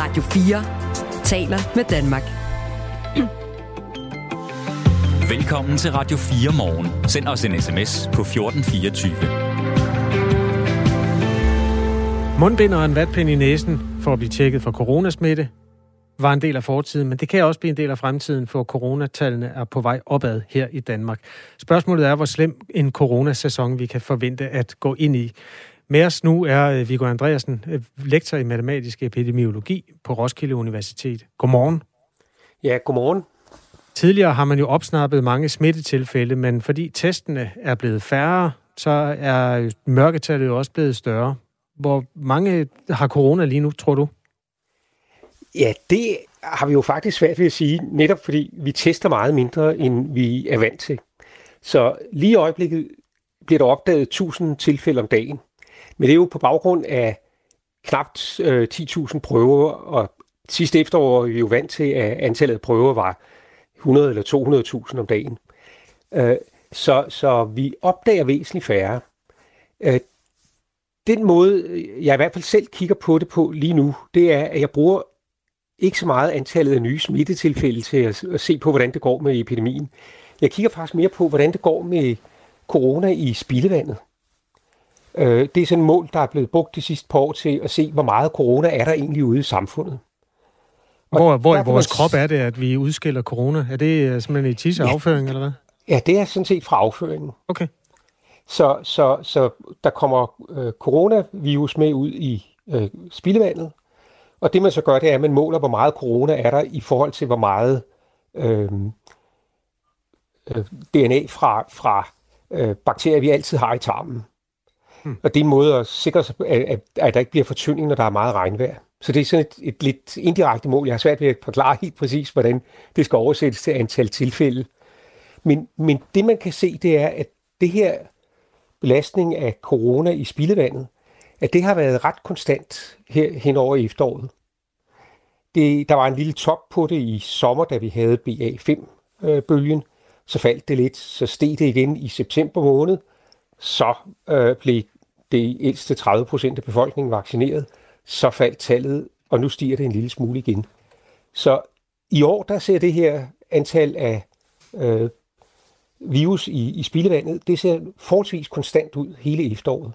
Radio 4 taler med Danmark. Velkommen til Radio 4 morgen. Send os en sms på 1424. Mundbind og en vatpind i næsen for at blive tjekket for coronasmitte var en del af fortiden, men det kan også blive en del af fremtiden, for coronatallene er på vej opad her i Danmark. Spørgsmålet er, hvor slem en coronasæson vi kan forvente at gå ind i. Med os nu er Viggo Andreasen, lektor i matematisk epidemiologi på Roskilde Universitet. Godmorgen. Ja, godmorgen. Tidligere har man jo opsnappet mange smittetilfælde, men fordi testene er blevet færre, så er mørketallet jo også blevet større. Hvor mange har corona lige nu, tror du? Ja, det har vi jo faktisk svært ved at sige, netop fordi vi tester meget mindre, end vi er vant til. Så lige i øjeblikket bliver der opdaget 1000 tilfælde om dagen. Men det er jo på baggrund af knap 10.000 prøver, og sidste efterår var vi jo vant til, at antallet af prøver var 100 eller 200.000 om dagen. Så vi opdager væsentligt færre. Den måde, jeg i hvert fald selv kigger på det på lige nu, det er, at jeg bruger ikke så meget antallet af nye smittetilfælde til at se på, hvordan det går med epidemien. Jeg kigger faktisk mere på, hvordan det går med corona i spildevandet. Det er sådan et mål, der er blevet brugt de sidste par år til at se, hvor meget corona er der egentlig ude i samfundet. Hvor i vores krop er det, at vi udskiller corona? Er det simpelthen i tisse afføring, eller hvad? Ja, det er sådan set fra afføringen. Okay. Så der kommer coronavirus med ud i spildevandet, og det man så gør, det er, at man måler, hvor meget corona er der i forhold til, hvor meget DNA fra bakterier, vi altid har i tarmen. Og det er en måde at sikre sig, at der ikke bliver fortynding, når der er meget regnvejr. Så det er sådan et lidt indirekte mål. Jeg har svært ved at forklare helt præcis, hvordan det skal oversættes til antal tilfælde. Men det man kan se, det er, at det her belastning af corona i spildevandet, at det har været ret konstant her hen over efteråret. Der var en lille top på det i sommer, da vi havde BA5-bølgen. Så faldt det lidt, så steg det igen i september måned. Så blev det ældste 30% af befolkningen vaccineret. Så faldt tallet, og nu stiger det en lille smule igen. Så i år, der ser det her antal af virus i spildevandet, det ser forholdsvis konstant ud hele efteråret.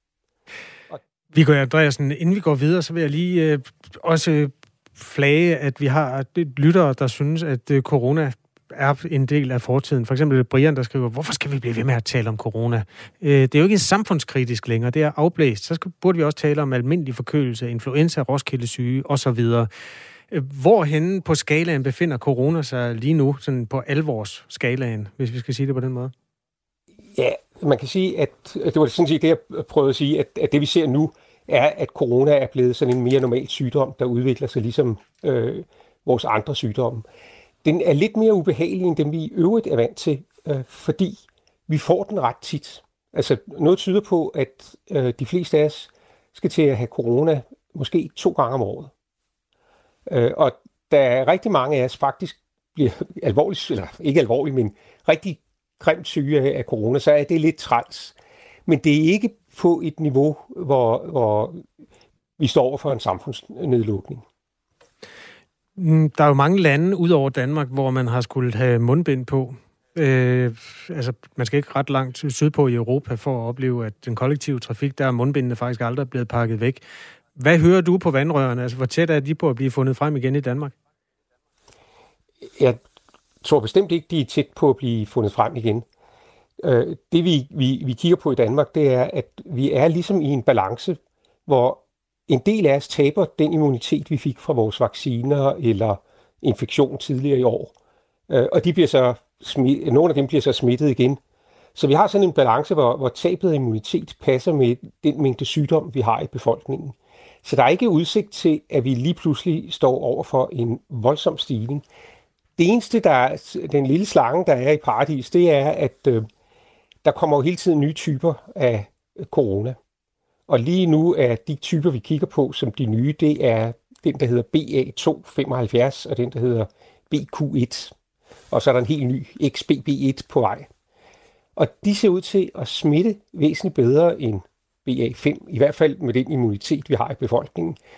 Viggo Andreasen, inden vi går videre, så vil jeg lige også flage, at vi har lyttere, der synes, at corona er en del af fortiden. For eksempel Brian, der skriver, hvorfor skal vi blive ved med at tale om corona? Det er jo ikke samfundskritisk længere, det er afblæst. Så burde vi også tale om almindelig forkølelse, influenza, roskildesyge osv. Hvorhenne på skalaen befinder corona sig lige nu, sådan på alvorsskalaen, hvis vi skal sige det på den måde? Ja, man kan sige, at det var sådan set det, jeg prøvede at sige, at det vi ser nu, er, at corona er blevet sådan en mere normal sygdom, der udvikler sig ligesom vores andre sygdomme. Den er lidt mere ubehagelig, end dem vi i øvrigt er vant til, fordi vi får den ret tit. Altså noget tyder på, at de fleste af os skal til at have corona måske 2 gange om året. Og der er rigtig mange af os faktisk bliver alvorligt, eller ikke alvorligt, men rigtig grimt syge af corona, så er det lidt træls. Men det er ikke på et niveau, hvor vi står over for en samfundsnedlukning. Der er jo mange lande ud over Danmark, hvor man har skulle have mundbind på. Altså, man skal ikke ret langt sydpå i Europa for at opleve, at den kollektive trafik, der er mundbindene faktisk aldrig blevet pakket væk. Hvad hører du på vandrørene? Altså, hvor tæt er de på at blive fundet frem igen i Danmark? Jeg tror bestemt ikke, de er tæt på at blive fundet frem igen. Det vi kigger på i Danmark, det er, at vi er ligesom i en balance, hvor en del af os taber den immunitet, vi fik fra vores vacciner eller infektion tidligere i år. Og de bliver så nogle af dem bliver så smittet igen. Så vi har sådan en balance, hvor tabet af immunitet passer med den mængde sygdom, vi har i befolkningen. Så der er ikke udsigt til, at vi lige pludselig står over for en voldsom stigning. Det eneste, den lille slange, der er i paradis, det er, at der kommer jo hele tiden nye typer af corona. Og lige nu er de typer, vi kigger på som de nye, det er den, der hedder BA275, og den, der hedder BQ1. Og så er der en helt ny XBB1 på vej. Og de ser ud til at smitte væsentligt bedre end BA5, i hvert fald med den immunitet, vi har i befolkningen.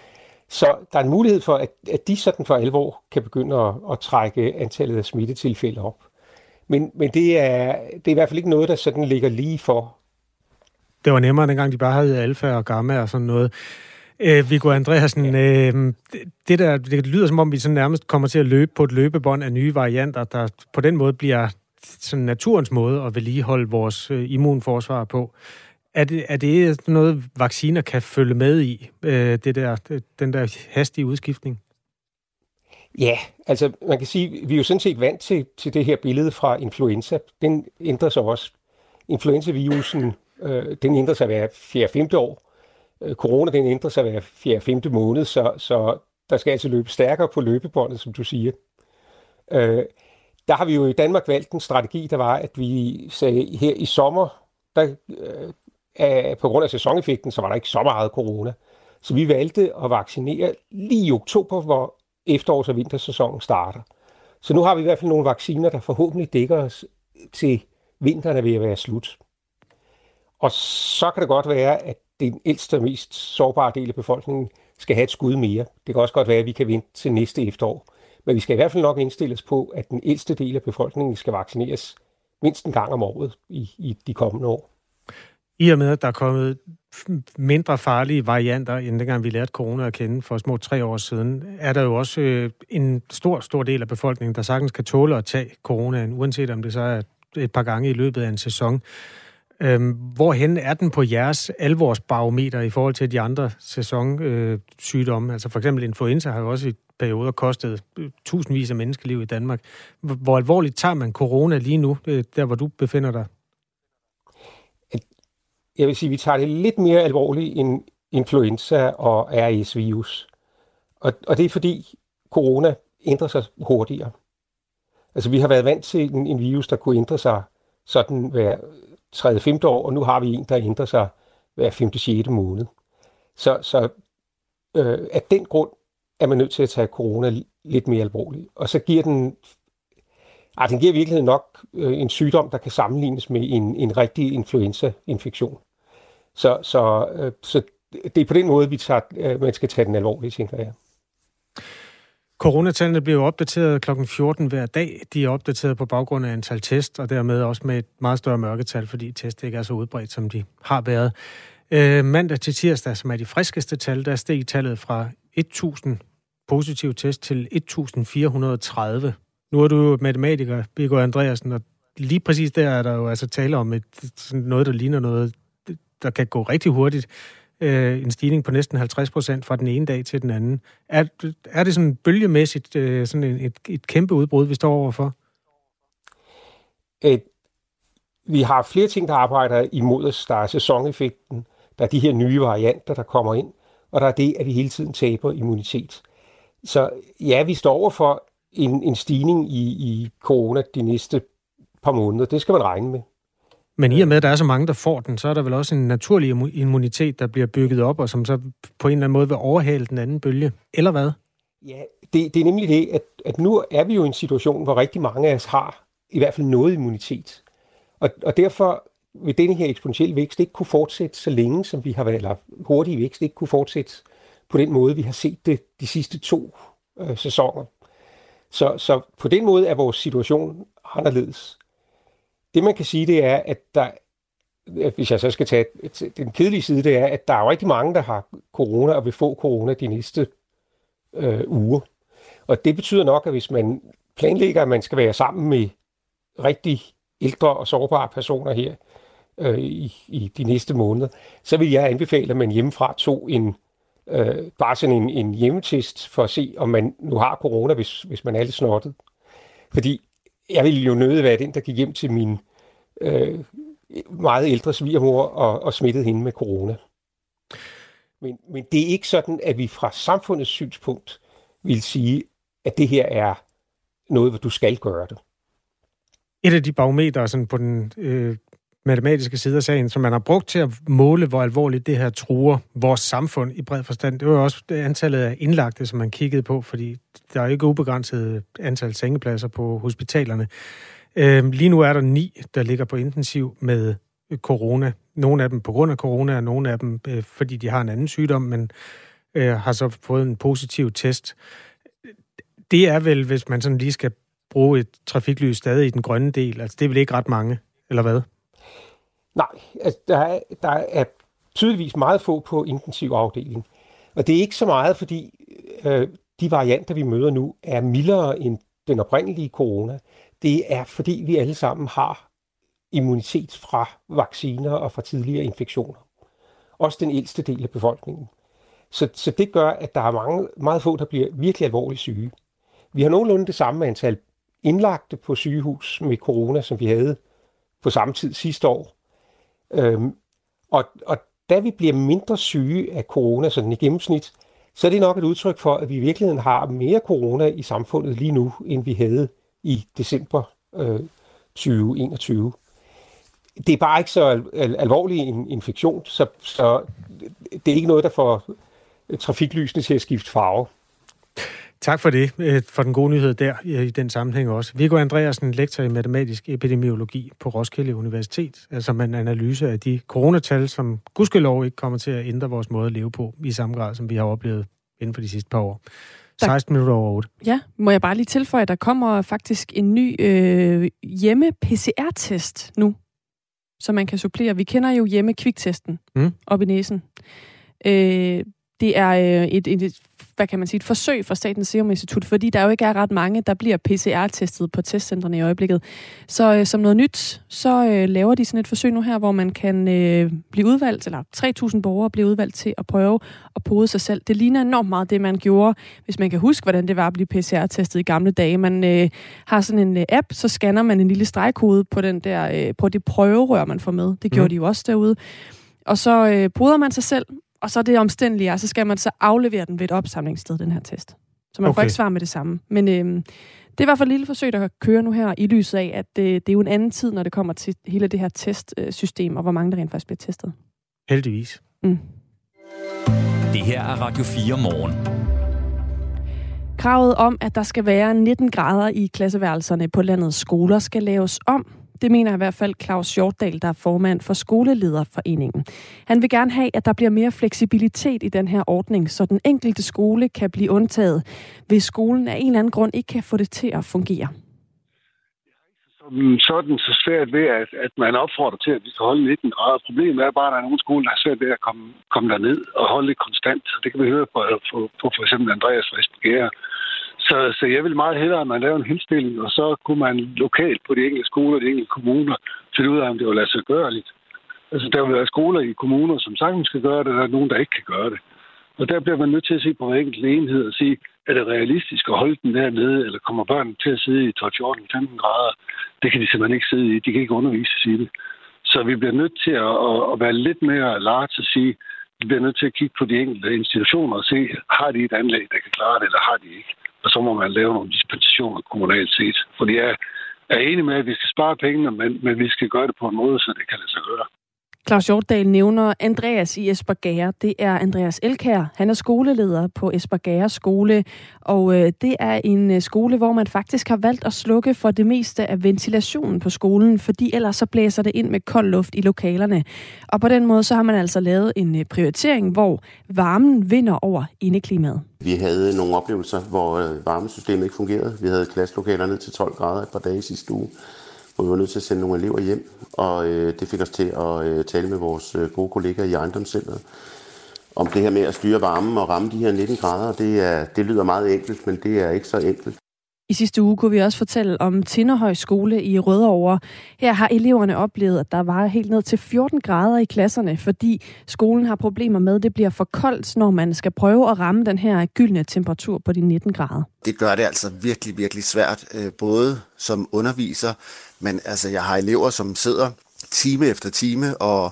Så der er en mulighed for, at de sådan for alvor kan begynde at trække antallet af smittetilfælde op. Men det er i hvert fald ikke noget, der sådan ligger lige for. Det var nemmere, dengang de bare havde alfa og gamma og sådan noget. Viggo Andreasen, det lyder som om, vi sådan nærmest kommer til at løbe på et løbebånd af nye varianter, der på den måde bliver sådan naturens måde at vedligeholde vores immunforsvar på. Er det noget, vacciner kan følge med i, den der hastige udskiftning? Ja, altså man kan sige, vi er jo sådan set vant til det her billede fra influenza. Den ændrer sig også. Influenzavirusen, den ændrer sig hver 4-5 år. Corona, den ændrer sig hver 4-5 måned, så der skal altså løbe stærkere på løbebåndet, som du siger. Der har vi jo i Danmark valgt en strategi, der var, at vi sagde her i sommer, på grund af sæsoneffekten, så var der ikke så meget corona. Så vi valgte at vaccinere lige i oktober, hvor efterårs- og vintersæsonen starter. Så nu har vi i hvert fald nogle vacciner, der forhåbentlig dækker os til vinteren er ved at være slut. Og så kan det godt være, at den ældste og mest sårbare del af befolkningen skal have et skud mere. Det kan også godt være, at vi kan vente til næste efterår. Men vi skal i hvert fald nok indstille os på, at den ældste del af befolkningen skal vaccineres mindst en gang om året i de kommende år. I og med, at der er kommet mindre farlige varianter, end dengang vi lærte corona at kende for små 3 år siden, er der jo også en stor del af befolkningen, der sagtens kan tåle at tage coronaen, uanset om det så er et par gange i løbet af en sæson. Hvorhen er den på jeres alvorsbarometer i forhold til de andre sæsonsygdomme? Altså for eksempel influenza har jo også i perioder kostet tusindvis af menneskeliv i Danmark. Hvor alvorligt tager man corona lige nu, der hvor du befinder dig? Jeg vil sige, at vi tager det lidt mere alvorligt end influenza og RS-virus. Og det er fordi corona ændrer sig hurtigere. Altså vi har været vant til en virus, der kunne ændre sig sådan hver 3-5 år, og nu har vi en, der ændrer sig hver 5-6 måned. Så af den grund er man nødt til at tage corona lidt mere alvorligt. Og så giver den giver i virkeligheden nok en sygdom, der kan sammenlignes med en rigtig influenza-infektion. Så det er på den måde, man skal tage den alvorligt, tænker jeg. Coronatallene bliver opdateret kl. 14 hver dag. De er opdateret på baggrund af antal test, og dermed også med et meget større mørketal, fordi test ikke er så udbredt, som de har været. Mandag til tirsdag, som er de friskeste tal, der steg tallet fra 1.000 positive test til 1.430. Nu er du jo matematiker, Viggo Andreasen, og lige præcis der er der jo altså tale om noget, der ligner noget, der kan gå rigtig hurtigt. En stigning på næsten 50% fra den ene dag til den anden. Er det sådan bølgemæssigt sådan et kæmpe udbrud, vi står overfor? Vi har flere ting, der arbejder imod os. Der er sæsoneffekten, der er de her nye varianter, der kommer ind, og der er det, at vi hele tiden taber immunitet. Så ja, vi står overfor en stigning i corona de næste par måneder. Det skal man regne med. Men i og med, at der er så mange, der får den, så er der vel også en naturlig immunitet, der bliver bygget op, og som så på en eller anden måde vil overhale den anden bølge. Eller hvad? Ja, det er nemlig det, at nu er vi jo i en situation, hvor rigtig mange af os har i hvert fald noget immunitet. Og derfor vil denne her eksponentielle vækst ikke kunne fortsætte så længe, som vi har været, eller hurtig vækst ikke kunne fortsætte på den måde, vi har set det de sidste 2 sæsoner. Så på den måde er vores situation anderledes. Det man kan sige, det er, at hvis jeg så skal tage den kedelige side, det er, at der er rigtig mange, der har corona og vil få corona de næste uger. Og det betyder nok, at hvis man planlægger, at man skal være sammen med rigtig ældre og sårbare personer her i de næste måneder, så vil jeg anbefale, at man hjemmefra tog bare sådan en hjemmetest for at se, om man nu har corona, hvis man er lidt snottet. Fordi jeg ville jo nødig være den, der gik hjem til min meget ældre svigermor og smittede hende med corona. Men det er ikke sådan, at vi fra samfundets synspunkt vil sige, at det her er noget, hvor du skal gøre det. Et af de barometer sådan på den matematiske side af sagen, som man har brugt til at måle, hvor alvorligt det her truer vores samfund i bred forstand, det var også antallet af indlagte, som man kiggede på, fordi der er ikke ubegrænset antal sengepladser på hospitalerne. Lige nu er der 9, der ligger på intensiv med corona. Nogle af dem på grund af corona, og nogle af dem fordi de har en anden sygdom, men har så fået en positiv test. Det er vel, hvis man sådan lige skal bruge et trafiklys stadig i den grønne del, altså det er vel ikke ret mange, eller hvad? Nej, altså der er tydeligvis meget få på intensivafdelingen. Og det er ikke så meget, fordi de varianter, vi møder nu, er mildere end den oprindelige corona. Det er, fordi vi alle sammen har immunitet fra vacciner og fra tidligere infektioner. Også den ældste del af befolkningen. Så det gør, at der er meget få, der bliver virkelig alvorligt syge. Vi har nogenlunde det samme antal indlagte på sygehus med corona, som vi havde på samme tid sidste år. Og da vi bliver mindre syge af corona, sådan i gennemsnit, så er det nok et udtryk for, at vi i virkeligheden har mere corona i samfundet lige nu, end vi havde i december 2021. Det er bare ikke så alvorlig en infektion, så det er ikke noget, der får trafiklysene til at skifte farve. Tak for det, for den gode nyhed der i den sammenhæng også. Viggo Andreasen, lektor i matematisk epidemiologi på Roskilde Universitet, altså med en analyse af de coronatal, som gudskelov ikke kommer til at ændre vores måde at leve på i samme grad, som vi har oplevet inden for de sidste par år. 16 minutter over 8. Ja, må jeg bare lige tilføje, at der kommer faktisk en ny hjemme-PCR-test nu, som man kan supplere. Vi kender jo hjemme-kviktesten op i næsen. Det er et forsøg fra Statens Serum Institut, fordi der jo ikke er ret mange, der bliver PCR-testet på testcentrene i øjeblikket. Så som noget nyt, så laver de sådan et forsøg nu her, hvor man kan blive udvalgt, eller 3.000 borgere bliver udvalgt til at prøve at pode sig selv. Det ligner enormt meget det, man gjorde, hvis man kan huske, hvordan det var at blive PCR-testet i gamle dage. Man har sådan en app, så scanner man en lille stregkode på den der, på det prøverør, man får med. Det gjorde de jo også derude. Og så poder man sig selv, og så er det omstændelige, og så skal man så aflevere den ved et opsamlingssted, den her test. Så man får ikke svar med det samme. Men det er i hvert fald et lille forsøg, der kører nu her, i lyset af, at det er jo en anden tid, når det kommer til hele det her testsystem, og hvor mange der rent faktisk bliver testet. Heldigvis. Det her er Radio 4 morgen. Kravet om, at der skal være 19 grader i klasseværelserne på landets skoler, skal laves om. Det mener i hvert fald Claus Hjortdal, der er formand for Skolelederforeningen. Han vil gerne have, at der bliver mere fleksibilitet i den her ordning, så den enkelte skole kan blive undtaget, hvis skolen af en eller anden grund ikke kan få det til at fungere. Sådan så svært ved, at man opfordrer til, at vi skal holde 19 grader. Problemet er bare, at der er nogle skoler, der er svært ved at komme derned og holde det konstant. Det kan vi høre på for eksempel Andreas fra Esbjerg. Så jeg vil meget hellere, at man laver en henstilling, og så kunne man lokalt på de enkelte skoler, de enkelte kommuner, finde ud af, om det var lade sig gørligt. Altså, der vil være skoler i kommuner, som sagtens skal gøre det, og der er nogen, der ikke kan gøre det. Og der bliver man nødt til at se på hver enkelt enhed og sige, er det realistisk at holde den dernede, eller kommer børnene til at sidde i 12-14-15 grader? Det kan de simpelthen ikke sidde i. De kan ikke undervises i det. Så vi bliver nødt til at være lidt mere large og sige, vi bliver nødt til at kigge på de enkelte institutioner og se, har de et anlæg, der kan klare det, eller har de ikke? Og så må man lave nogle dispensationer kommunalt set. Fordi jeg er enig med, at vi skal spare pengene, men vi skal gøre det på en måde, så det kan lade sig gøre. Claus Hjortdal nævner Andreas i Esbjerg. Det er Andreas Elkær. Han er skoleleder på Esbjerg Skole, og det er en skole, hvor man faktisk har valgt at slukke for det meste af ventilationen på skolen, fordi ellers så blæser det ind med kold luft i lokalerne. Og på den måde så har man altså lavet en prioritering, hvor varmen vinder over indeklimaet. Vi havde nogle oplevelser, hvor varmesystemet ikke fungerede. Vi havde klasselokaler ned til 12 grader et par dage sidste uge, hvor vi var nødt til at sende nogle elever hjem, og det fik os til at tale med vores gode kollegaer i ejendomscentret om det her med at styre varmen og ramme de her 19 grader. Det lyder meget enkelt, men det er ikke så enkelt. I sidste uge kunne vi også fortælle om Tinderhøj Skole i Rødovre. Her har eleverne oplevet, at der var helt ned til 14 grader i klasserne, fordi skolen har problemer med, at det bliver for koldt, når man skal prøve at ramme den her gyldne temperatur på de 19 grader. Det gør det altså virkelig, virkelig svært, både som underviser, men altså jeg har elever, som sidder time efter time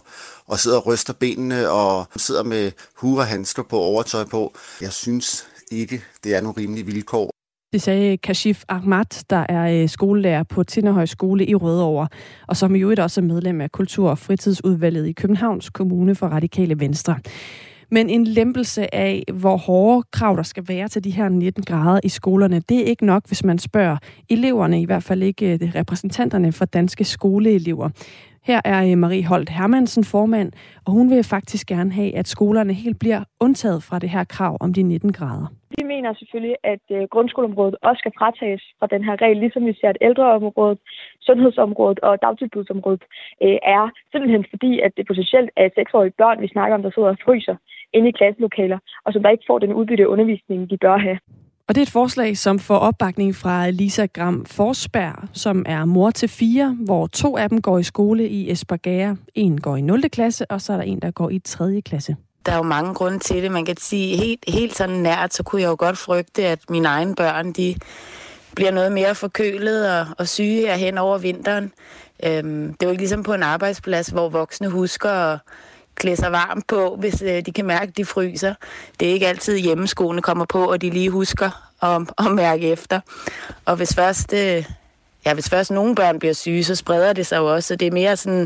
og sidder og ryster benene og sidder med huer og handsker på, overtøj på. Jeg synes ikke, det er nogle rimelige vilkår. Det sagde Kashif Ahmad, der er skolelærer på Tinderhøj Skole i Rødovre, og som jo også er medlem af Kultur- og Fritidsudvalget i Københavns Kommune for Radikale Venstre. Men en lempelse af, hvor hårde krav der skal være til de her 19 grader i skolerne, det er ikke nok, hvis man spørger eleverne, i hvert fald ikke repræsentanterne for danske skoleelever. Her er Marie Holt Hermansen formand, og hun vil faktisk gerne have, at skolerne helt bliver undtaget fra det her krav om de 19 grader. Vi mener selvfølgelig, at grundskoleområdet også skal fratages fra den her regel, ligesom vi ser, at ældreområdet, sundhedsområdet og dagtilbudsområdet er simpelthen fordi, at det potentielt er 6-årige børn, vi snakker om, der sidder og fryser inde i klasselokaler, og som der ikke får den udbytte undervisning, de bør have. Og det er et forslag, som får opbakning fra Lisa Gram Forsberg, som er mor til 4, hvor 2 af dem går i skole i Espergærde. En går i 0. klasse, og så er der en, der går i 3. klasse. Der er jo mange grunde til det. Man kan sige helt sådan nært, så kunne jeg jo godt frygte, at mine egne børn, de bliver noget mere forkølet og syge her hen over vinteren. Det er jo ikke ligesom på en arbejdsplads, hvor voksne husker at klæde sig varmt på, hvis de kan mærke, at de fryser. Det er ikke altid hjemmeskoene kommer på, og de lige husker at mærke efter. Og hvis først nogle børn bliver syge, så spreder det sig jo også. Så det er mere sådan,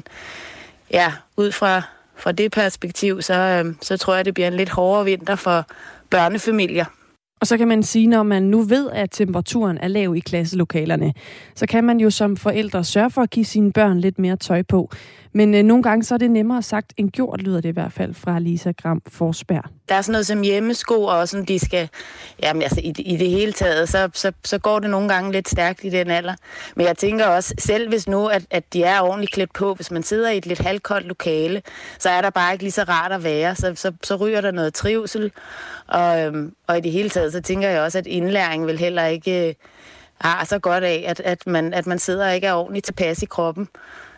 ud fra det perspektiv, så tror jeg, det bliver en lidt hårdere vinter for børnefamilier. Og så kan man sige, når man nu ved, at temperaturen er lav i klasselokalerne, så kan man jo som forældre sørge for at give sine børn lidt mere tøj på. Men nogle gange så er det nemmere sagt end gjort, lyder det i hvert fald fra Lisa Gram Forsberg. Der er sådan noget som hjemmesko, og som de skal... Jamen altså, i det hele taget, så går det nogle gange lidt stærkt i den alder. Men jeg tænker også, selv hvis nu, at de er ordentligt klædt på, hvis man sidder i et lidt halvkoldt lokale, så er der bare ikke lige så rart at være. Så ryger der noget trivsel. Og i det hele taget, så tænker jeg også, at indlæring vil heller ikke har så godt af, at man sidder og ikke er ordentligt tilpas i kroppen.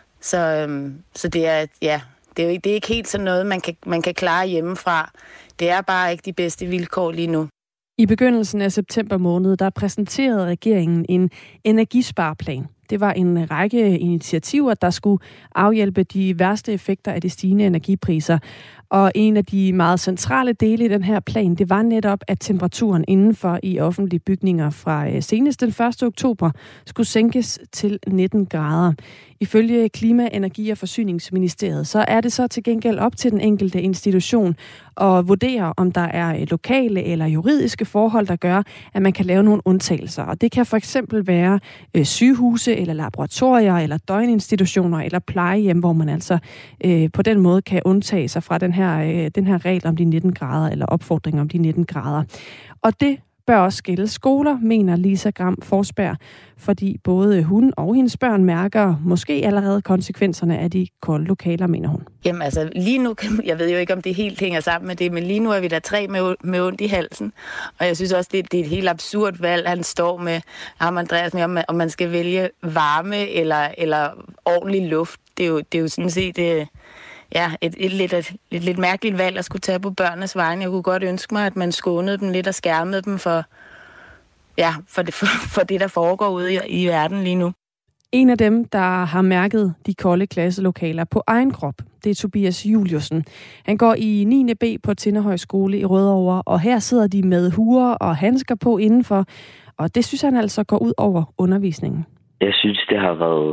Så det er, det er ikke helt sådan noget, man kan klare hjemmefra. Det er bare ikke de bedste vilkår lige nu. I begyndelsen af september måned, der præsenterede regeringen en energispareplan. Det var en række initiativer, der skulle afhjælpe de værste effekter af de stigende energipriser. Og en af de meget centrale dele i den her plan, det var netop, at temperaturen indenfor i offentlige bygninger fra senest den 1. oktober skulle sænkes til 19 grader. Ifølge Klima-, Energi- og Forsyningsministeriet, så er det så til gengæld op til den enkelte institution at vurdere, om der er lokale eller juridiske forhold, der gør, at man kan lave nogle undtagelser. Og det kan for eksempel være sygehuse eller laboratorier eller døgninstitutioner eller plejehjem, hvor man altså på den måde kan undtage sig fra den her regel om de 19 grader eller opfordring om de 19 grader. Og det bør også gælde skoler, mener Lisa Gram Forsberg, fordi både hun og hendes børn mærker måske allerede konsekvenserne af de kolde lokaler, mener hun. Jamen altså, lige nu, jeg ved jo ikke, om det helt hænger sammen med det, men lige nu er vi der 3 med ondt i halsen. Og jeg synes også, det er et helt absurd valg, han står med ham Andreas, med, om man skal vælge varme eller ordentlig luft. Det er jo sådan set... et lidt mærkeligt valg at skulle tage på børnenes vegne. Jeg kunne godt ønske mig, at man skånede dem lidt og skærmede dem for det, der foregår ude i verden lige nu. En af dem, der har mærket de kolde klasselokaler på egen krop, det er Tobias Juliusen. Han går i 9. B på Tinderhøj Skole i Rødovre, og her sidder de med huer og handsker på indenfor, og det synes han altså går ud over undervisningen. Jeg synes, det har været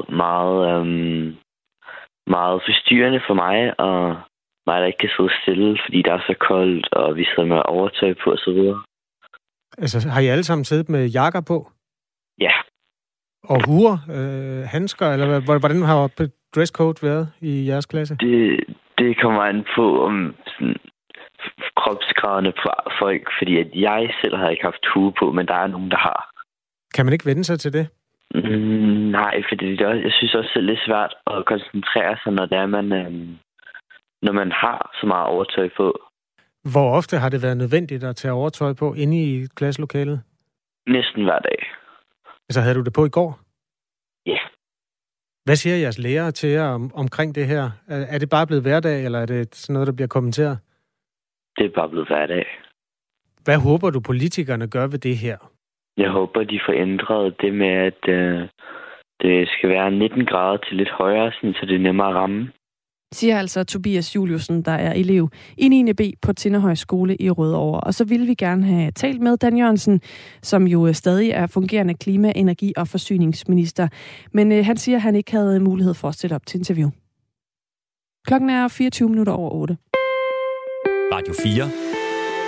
meget forstyrrende for mig, og mig, der ikke kan sidde stille, fordi der er så koldt, og vi sidder med overtøj på og så videre. Altså, har I alle sammen siddet med jakker på? Ja. Og huer, handsker, eller hvordan har dresscode været i jeres klasse? Det kommer an på om sådan, kropsgraderne på folk, fordi at jeg selv har ikke haft hue på, men der er nogen, der har. Kan man ikke vende sig til det? Nej, fordi jeg synes også selv, det er svært at koncentrere sig, når man har så meget overtøj på. Hvor ofte har det været nødvendigt at tage overtøj på inde i klasselokalet? Næsten hver dag. Så havde du det på i går? Ja. Hvad siger jeres lærere til jer omkring det her? Er det bare blevet hverdag, eller er det sådan noget, der bliver kommenteret? Det er bare blevet hverdag. Hvad håber du, politikerne gør ved det her? Jeg håber, de får ændret det med, at det skal være 19 grader til lidt højere, så det er nemmere at ramme. Siger altså Tobias Juliusen, der er elev i 9. B på Tinderhøj Skole i Rødovre. Og så ville vi gerne have talt med Dan Jørgensen, som jo stadig er fungerende klima-, energi- og forsyningsminister. Men han siger, at han ikke havde mulighed for at stille op til interview. Klokken er 24 minutter over 8. Radio 4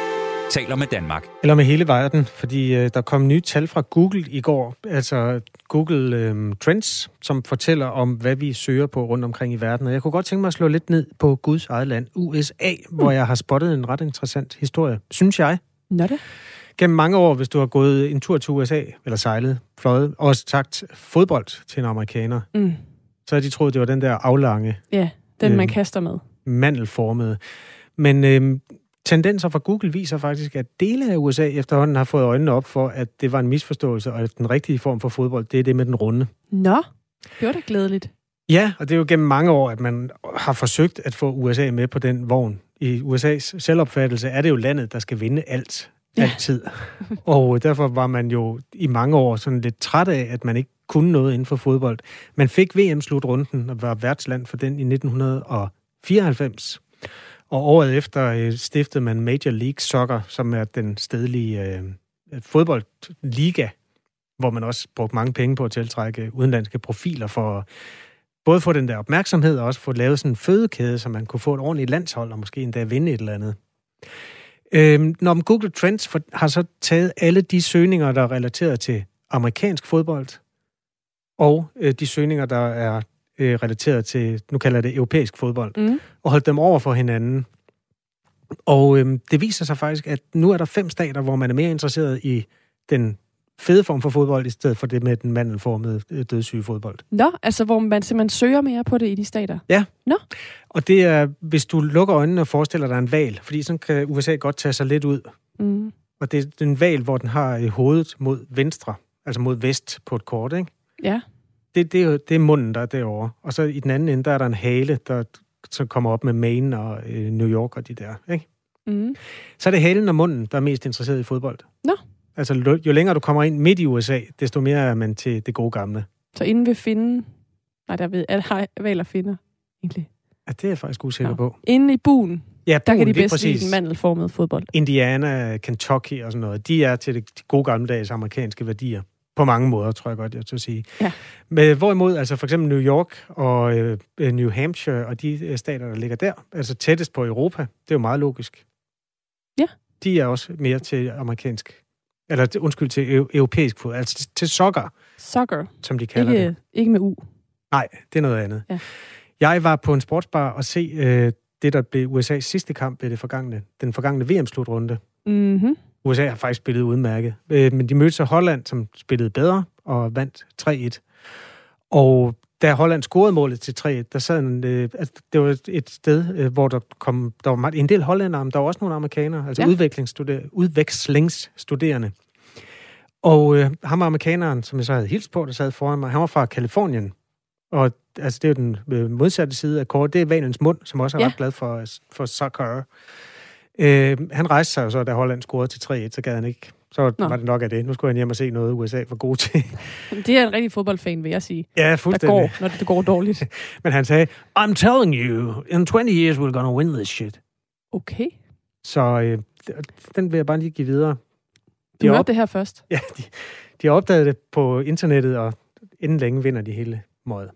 taler med Danmark. Eller med hele verden, fordi der kom nye tal fra Google i går, altså Google Trends, som fortæller om, hvad vi søger på rundt omkring i verden. Og jeg kunne godt tænke mig at slå lidt ned på Guds eget land, USA, hvor jeg har spottet en ret interessant historie, synes jeg. Nå det. Gennem mange år, hvis du har gået en tur til USA, eller sejlet, fløjet, og også sagt fodbold til en amerikaner, så har de troet, det var den der aflange... Ja, den man kaster med. Mandelformede. Men tendenser fra Google viser faktisk, at dele af USA efterhånden har fået øjnene op for, at det var en misforståelse, og at den rigtige form for fodbold, det er det med den runde. Nå, det var da glædeligt. Ja, og det er jo gennem mange år, at man har forsøgt at få USA med på den vogn. I USA's selvopfattelse er det jo landet, der skal vinde alt. Altid. Og derfor var man jo i mange år sådan lidt træt af, at man ikke kunne noget inden for fodbold. Man fik VM-slutrunden og var værtsland for den i 1994. Og året efter stiftede man Major League Soccer, som er den stedlige fodboldliga, hvor man også brugte mange penge på at tiltrække udenlandske profiler for både få den der opmærksomhed og også få lavet sådan en fødekæde, så man kunne få et ordentligt landshold og måske endda vinde et eller andet. Når Google Trends har så taget alle de søgninger, der er relateret til amerikansk fodbold, og de søgninger, der er relateret til, nu kalder jeg det europæisk fodbold, og holdt dem over for hinanden. Og det viser sig faktisk, at nu er der 5 stater, hvor man er mere interesseret i den fede form for fodbold, i stedet for det med den mandelformede dødssyge fodbold. Nå, altså hvor man simpelthen søger mere på det i de stater? Ja. Nå. Og det er, hvis du lukker øjnene og forestiller dig en hval, fordi sådan kan USA godt tage sig lidt ud. Og det er en hval, hvor den har hovedet mod venstre, altså mod vest på et kort, ikke? Ja. Det er munden, der er derovre. Og så i den anden ende, der er der en hale, der så kommer op med Maine og New York og de der, ikke? Så er det halen og munden, der er mest interesseret i fodbold. Nå. Altså, jo længere du kommer ind midt i USA, desto mere er man til det gode gamle. Så inden ved finde... Nej, der ved hvaler finder, egentlig. Ja, det er jeg faktisk usikker på. Inde i buen, ja, der kan de bedst lide den mandelformede fodbold. Indiana, Kentucky og sådan noget, de er til de gode gammeldags amerikanske værdier. På mange måder, tror jeg godt, jeg vil sige. Ja. Men hvorimod, altså for eksempel New York og New Hampshire og de stater, der ligger der, altså tættest på Europa, det er jo meget logisk. Ja. De er også mere til amerikansk, eller til europæisk fodbold, altså til soccer. Soccer. Som de kalder det. Ikke med U. Nej, det er noget andet. Ja. Jeg var på en sportsbar og se det, der blev USA's sidste kamp ved den forgangne VM-slutrunde. USA har faktisk spillet udmærket. Men de mødte så Holland, som spillede bedre og vandt 3-1. Og da Holland scorede målet til 3-1, der sad det var et sted, hvor der var en del hollændere, men der var også nogle amerikanere, altså udvekslingsstuderende. Og ham amerikaneren, som jeg så havde hilst på, der sad foran mig, han var fra Kalifornien. Og altså, det er jo den modsatte side af kortet. Det er Valens Mund, som også er ret glad for soccer. Han rejste sig jo så, da Holland scorede til 3-1, så gad han ikke. Så var det nok af det. Nu skulle han hjem og se noget, USA var god til. Det er en rigtig fodboldfan, vil jeg sige. Ja, fuldstændig. Når det går dårligt. Men han sagde, I'm telling you, in 20 years we're gonna win this shit. Okay. Så den vil jeg bare lige give videre. Du hørte det her først. Ja, de har opdaget det på internettet, og inden længe vinder de hele måde.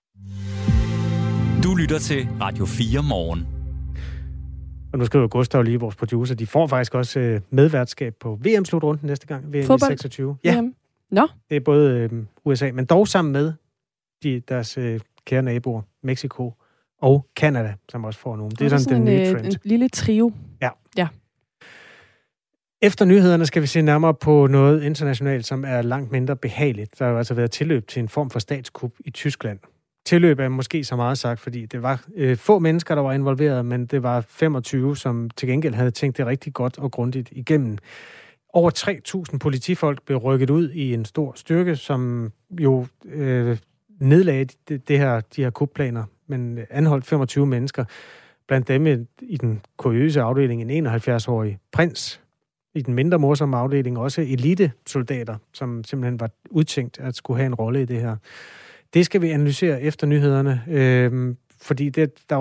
Du lytter til Radio 4 Morgen. Og nu skriver Gustav lige, vores producer, de får faktisk også medværtskab på VM-slutrunden næste gang. VM fodbold? 26. Ja. Nå. Det er både USA, men dog sammen med deres kære naboer, Mexico og Canada, som også får nogen. Det er sådan den nye trend. En lille trio. Ja. Efter nyhederne skal vi se nærmere på noget internationalt, som er langt mindre behageligt. Der har jo altså været tilløb til en form for statskup i Tyskland. Tilløb er måske så meget sagt, fordi det var få mennesker, der var involveret, men det var 25, som til gengæld havde tænkt det rigtig godt og grundigt igennem. Over 3.000 politifolk blev rykket ud i en stor styrke, som jo nedlagde de her kupplaner, men anholdt 25 mennesker. Blandt dem i den kuriøse afdeling en 71-årig prins. I den mindre morsomme afdeling også elitesoldater, som simpelthen var udtænkt at skulle have en rolle i det her. Det skal vi analysere efter nyhederne, fordi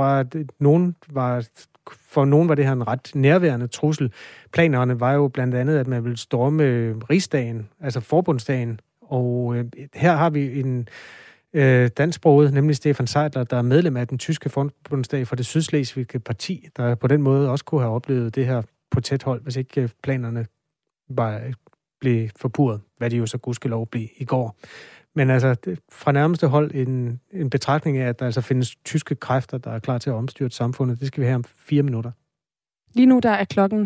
for nogen var det her en ret nærværende trussel. Planerne var jo blandt andet, at man ville storme Rigsdagen, altså Forbundsdagen, og her har vi en dansksproget, nemlig Stefan Seidler, der er medlem af den tyske forbundsdag for det sydslesvigske parti, der på den måde også kunne have oplevet det her på tæt hold, hvis ikke planerne bare blev forpurret, hvad de jo så gudskelov blev i går. Men altså, fra nærmeste hold en betragtning af, at der altså findes tyske kræfter, der er klar til at omstyrte samfundet. Det skal vi have om 4 minutter. Lige nu der er klokken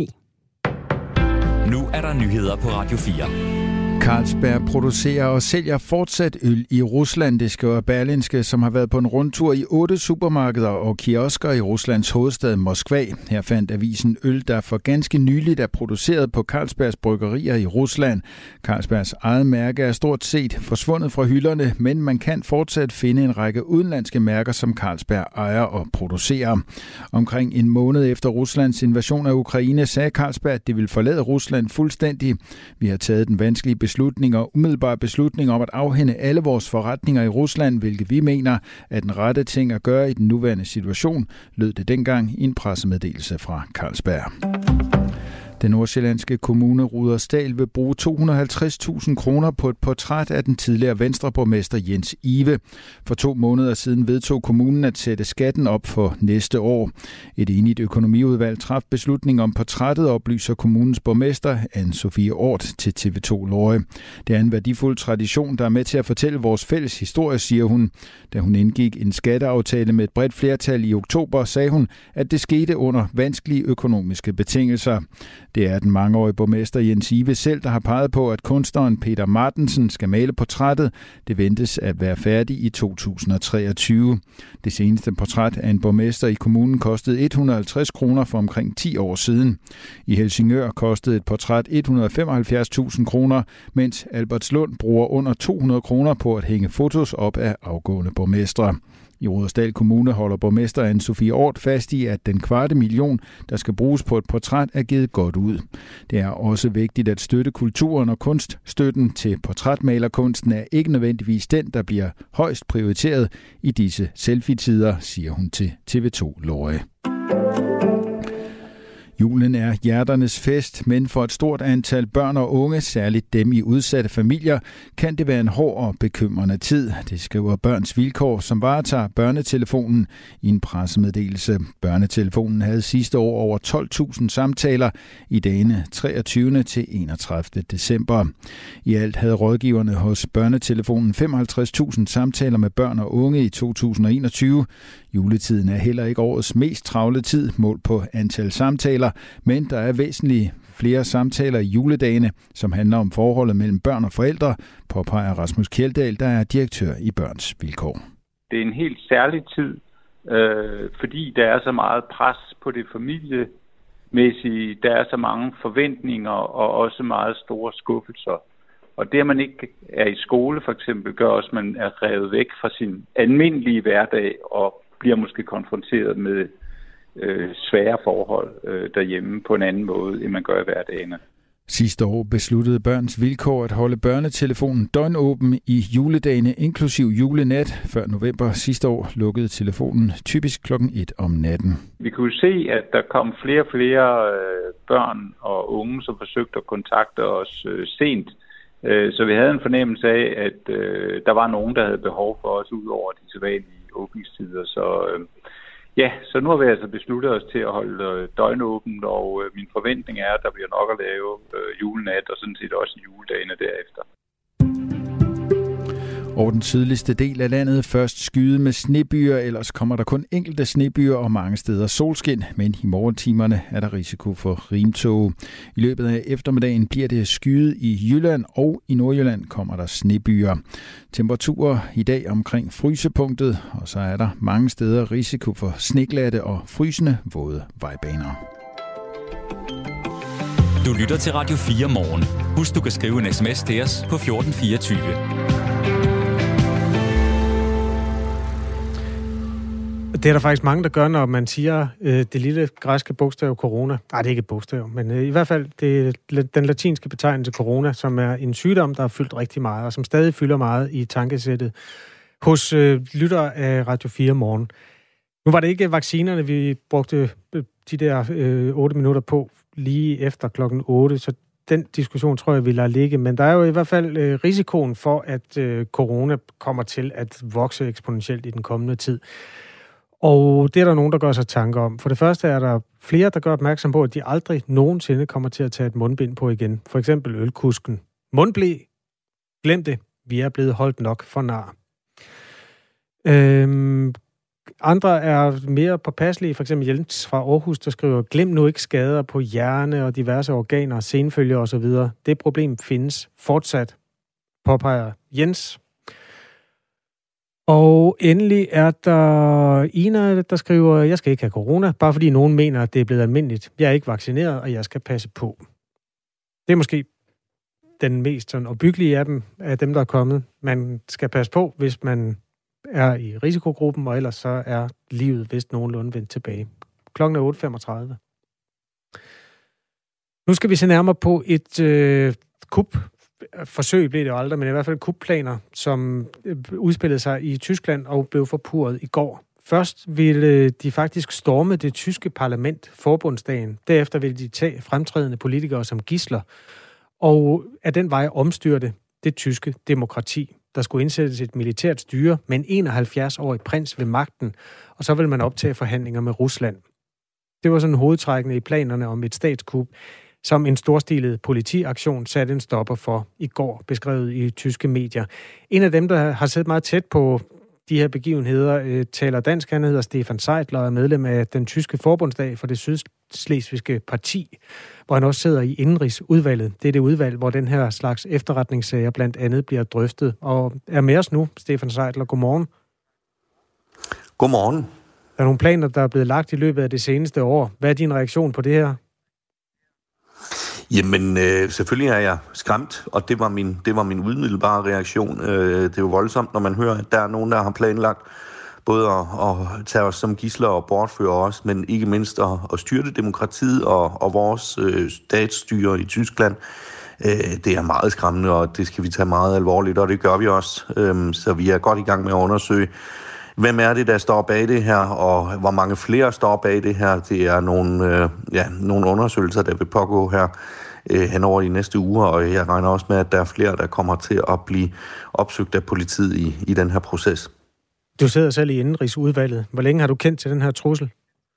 8:30. Nu er der nyheder på Radio 4. Carlsberg producerer og sælger fortsat øl i Rusland, det skriver Berlingske, som har været på en rundtur i 8 supermarkeder og kiosker i Ruslands hovedstad Moskva. Her fandt avisen øl, der for ganske nyligt er produceret på Carlsbergs bryggerier i Rusland. Carlsbergs eget mærke er stort set forsvundet fra hylderne, men man kan fortsat finde en række udenlandske mærker, som Carlsberg ejer og producerer. Omkring en måned efter Ruslands invasion af Ukraine sagde Carlsberg, at det ville forlade Rusland fuldstændig. Vi har taget den vanskelige umiddelbare beslutning om at afhænde alle vores forretninger i Rusland, hvilket vi mener er den rette ting at gøre i den nuværende situation, lød det dengang i en pressemeddelelse fra Carlsberg. Den nordsjællandske kommune Rudersdal vil bruge 250.000 kroner på et portræt af den tidligere venstreborgmester Jens Ive. For 2 måneder siden vedtog kommunen at sætte skatten op for næste år. Et enigt økonomiudvalg traf beslutning om portrættet, oplyser kommunens borgmester Anne-Sophie Ort til TV2 Lorge. Det er en værdifuld tradition, der er med til at fortælle vores fælles historie, siger hun. Da hun indgik en skatteaftale med et bredt flertal i oktober, sagde hun, at det skete under vanskelige økonomiske betingelser. Det er den mangeårige borgmester Jens Ive selv, der har peget på, at kunstneren Peter Martensen skal male portrættet. Det ventes at være færdig i 2023. Det seneste portræt af en borgmester i kommunen kostede 150 kroner for omkring 10 år siden. I Helsingør kostede et portræt 175.000 kroner, mens Albertslund bruger under 200 kroner på at hænge fotos op af afgående borgmestre. I Rudersdal Kommune holder borgmester Anne-Sophie Ort fast i, at den 250.000, der skal bruges på et portræt, er givet godt ud. Det er også vigtigt at støtte kulturen og kunststøtten til portrætmalerkunsten er ikke nødvendigvis den, der bliver højst prioriteret i disse selfie-tider, siger hun til TV2 Lorge. Julen er hjerternes fest, men for et stort antal børn og unge, særligt dem i udsatte familier, kan det være en hård og bekymrende tid. Det skriver Børns Vilkår, som varetager børnetelefonen i en pressemeddelelse. Børnetelefonen havde sidste år over 12.000 samtaler i dagene 23. til 31. december. I alt havde rådgiverne hos børnetelefonen 55.000 samtaler med børn og unge i 2021. Juletiden er heller ikke årets mest travle tid, målt på antal samtaler, men der er væsentligt flere samtaler i juledagene, som handler om forholdet mellem børn og forældre, påpeger Rasmus Kjeldahl, der er direktør i Børns Vilkår. Det er en helt særlig tid, fordi der er så meget pres på det familiemæssige, der er så mange forventninger og også meget store skuffelser. Og det, at man ikke er i skole for eksempel, gør også, at man er revet væk fra sin almindelige hverdag og bliver måske konfronteret med svære forhold derhjemme på en anden måde, end man gør i hverdagene. Sidste år besluttede Børns Vilkår at holde børnetelefonen døgnåben i juledagene, inklusiv julenat. Før november sidste år lukkede telefonen typisk klokken 1 om natten. Vi kunne se, at der kom flere og flere børn og unge, som forsøgte at kontakte os sent. Så vi havde en fornemmelse af, at der var nogen, der havde behov for os ud over de sædvanlige åbningstider. Så nu har vi altså besluttet os til at holde døgnåbent, og min forventning er, at der bliver nok at lave julenat og sådan set også juledagene derefter. Over den sydligste del af landet først skyde med snebyer, ellers kommer der kun enkelte snebyer og mange steder solskin, men i morgentimerne er der risiko for rimtåge. I løbet af eftermiddagen bliver det skyet i Jylland, og i Nordjylland kommer der snebyer. Temperaturer i dag omkring frysepunktet, og så er der mange steder risiko for sneglatte og frysende våde vejbaner. Du lytter til Radio 4 morgen. Husk, du kan skrive en sms til os på 1424. Det er der faktisk mange, der gør, når man siger det lille græske bogstav corona. Nej, det er ikke et bogstav, men i hvert fald det er den latinske betegnelse corona, som er en sygdom, der har fyldt rigtig meget, og som stadig fylder meget i tankesættet hos lyttere af Radio 4 morgen. Nu var det ikke vaccinerne, vi brugte de der 8 minutter på lige efter klokken 8, så den diskussion tror jeg, vi lader ligge. Men der er jo i hvert fald risikoen for, at corona kommer til at vokse eksponentielt i den kommende tid. Og det er der nogen, der gør sig tanker om. For det første er der flere, der gør opmærksom på, at de aldrig nogensinde kommer til at tage et mundbind på igen. For eksempel ølkusken. Mundblæ. Glem det. Vi er blevet holdt nok for nar. Andre er mere påpasselige. For eksempel Jens fra Aarhus, der skriver, glem nu ikke skader på hjerne og diverse organer, senfølger osv. Det problem findes fortsat, påpeger Jens. Og endelig er der Ina, der skriver, jeg skal ikke have corona, bare fordi nogen mener, at det er blevet almindeligt. Jeg er ikke vaccineret, og jeg skal passe på. Det er måske den mest sådan opbyggelige af dem, der er kommet. Man skal passe på, hvis man er i risikogruppen, og ellers så er livet vist nogenlunde vendt tilbage. Klokken er 8.35. Nu skal vi se nærmere på et forsøg blev det jo aldrig, men i hvert fald kupplaner, som udspillede sig i Tyskland og blev forpurret i går. Først ville de faktisk storme det tyske parlament, forbundsdagen. Derefter ville de tage fremtrædende politikere som gidsler, og af den vej omstyrte det tyske demokrati. Der skulle indsættes et militært styre med en 71-årig prins ved magten, og så vil man optage forhandlinger med Rusland. Det var sådan hovedtrækkende i planerne om et statskup, som en storstilet politiaktion satte en stopper for i går, beskrevet i tyske medier. En af dem, der har siddet meget tæt på de her begivenheder, taler dansk. Han hedder Stefan Seidler og er medlem af den tyske forbundsdag for det sydslesvigske parti, hvor han også sidder i indenrigsudvalget. Det er det udvalg, hvor den her slags efterretningssager blandt andet bliver drøftet. Og er med os nu, Stefan Seidler. Godmorgen. Godmorgen. Der er nogle planer, der er blevet lagt i løbet af det seneste år. Hvad er din reaktion på det her? Jamen, selvfølgelig er jeg skræmt, og det var min umiddelbare reaktion. Det er jo voldsomt, når man hører, at der er nogen, der har planlagt både at tage os som gidsler og bortføre os, men ikke mindst at styrte demokratiet og vores statsstyre i Tyskland. Det er meget skræmmende, og det skal vi tage meget alvorligt, og det gør vi også. Så vi er godt i gang med at undersøge, hvem er det, der står bag det her, og hvor mange flere står bag det her. Det er nogle undersøgelser, der vil pågå her henover i næste uge, og jeg regner også med, at der er flere, der kommer til at blive opsøgt af politiet i den her proces. Du sidder selv i indenrigsudvalget. Hvor længe har du kendt til den her trussel?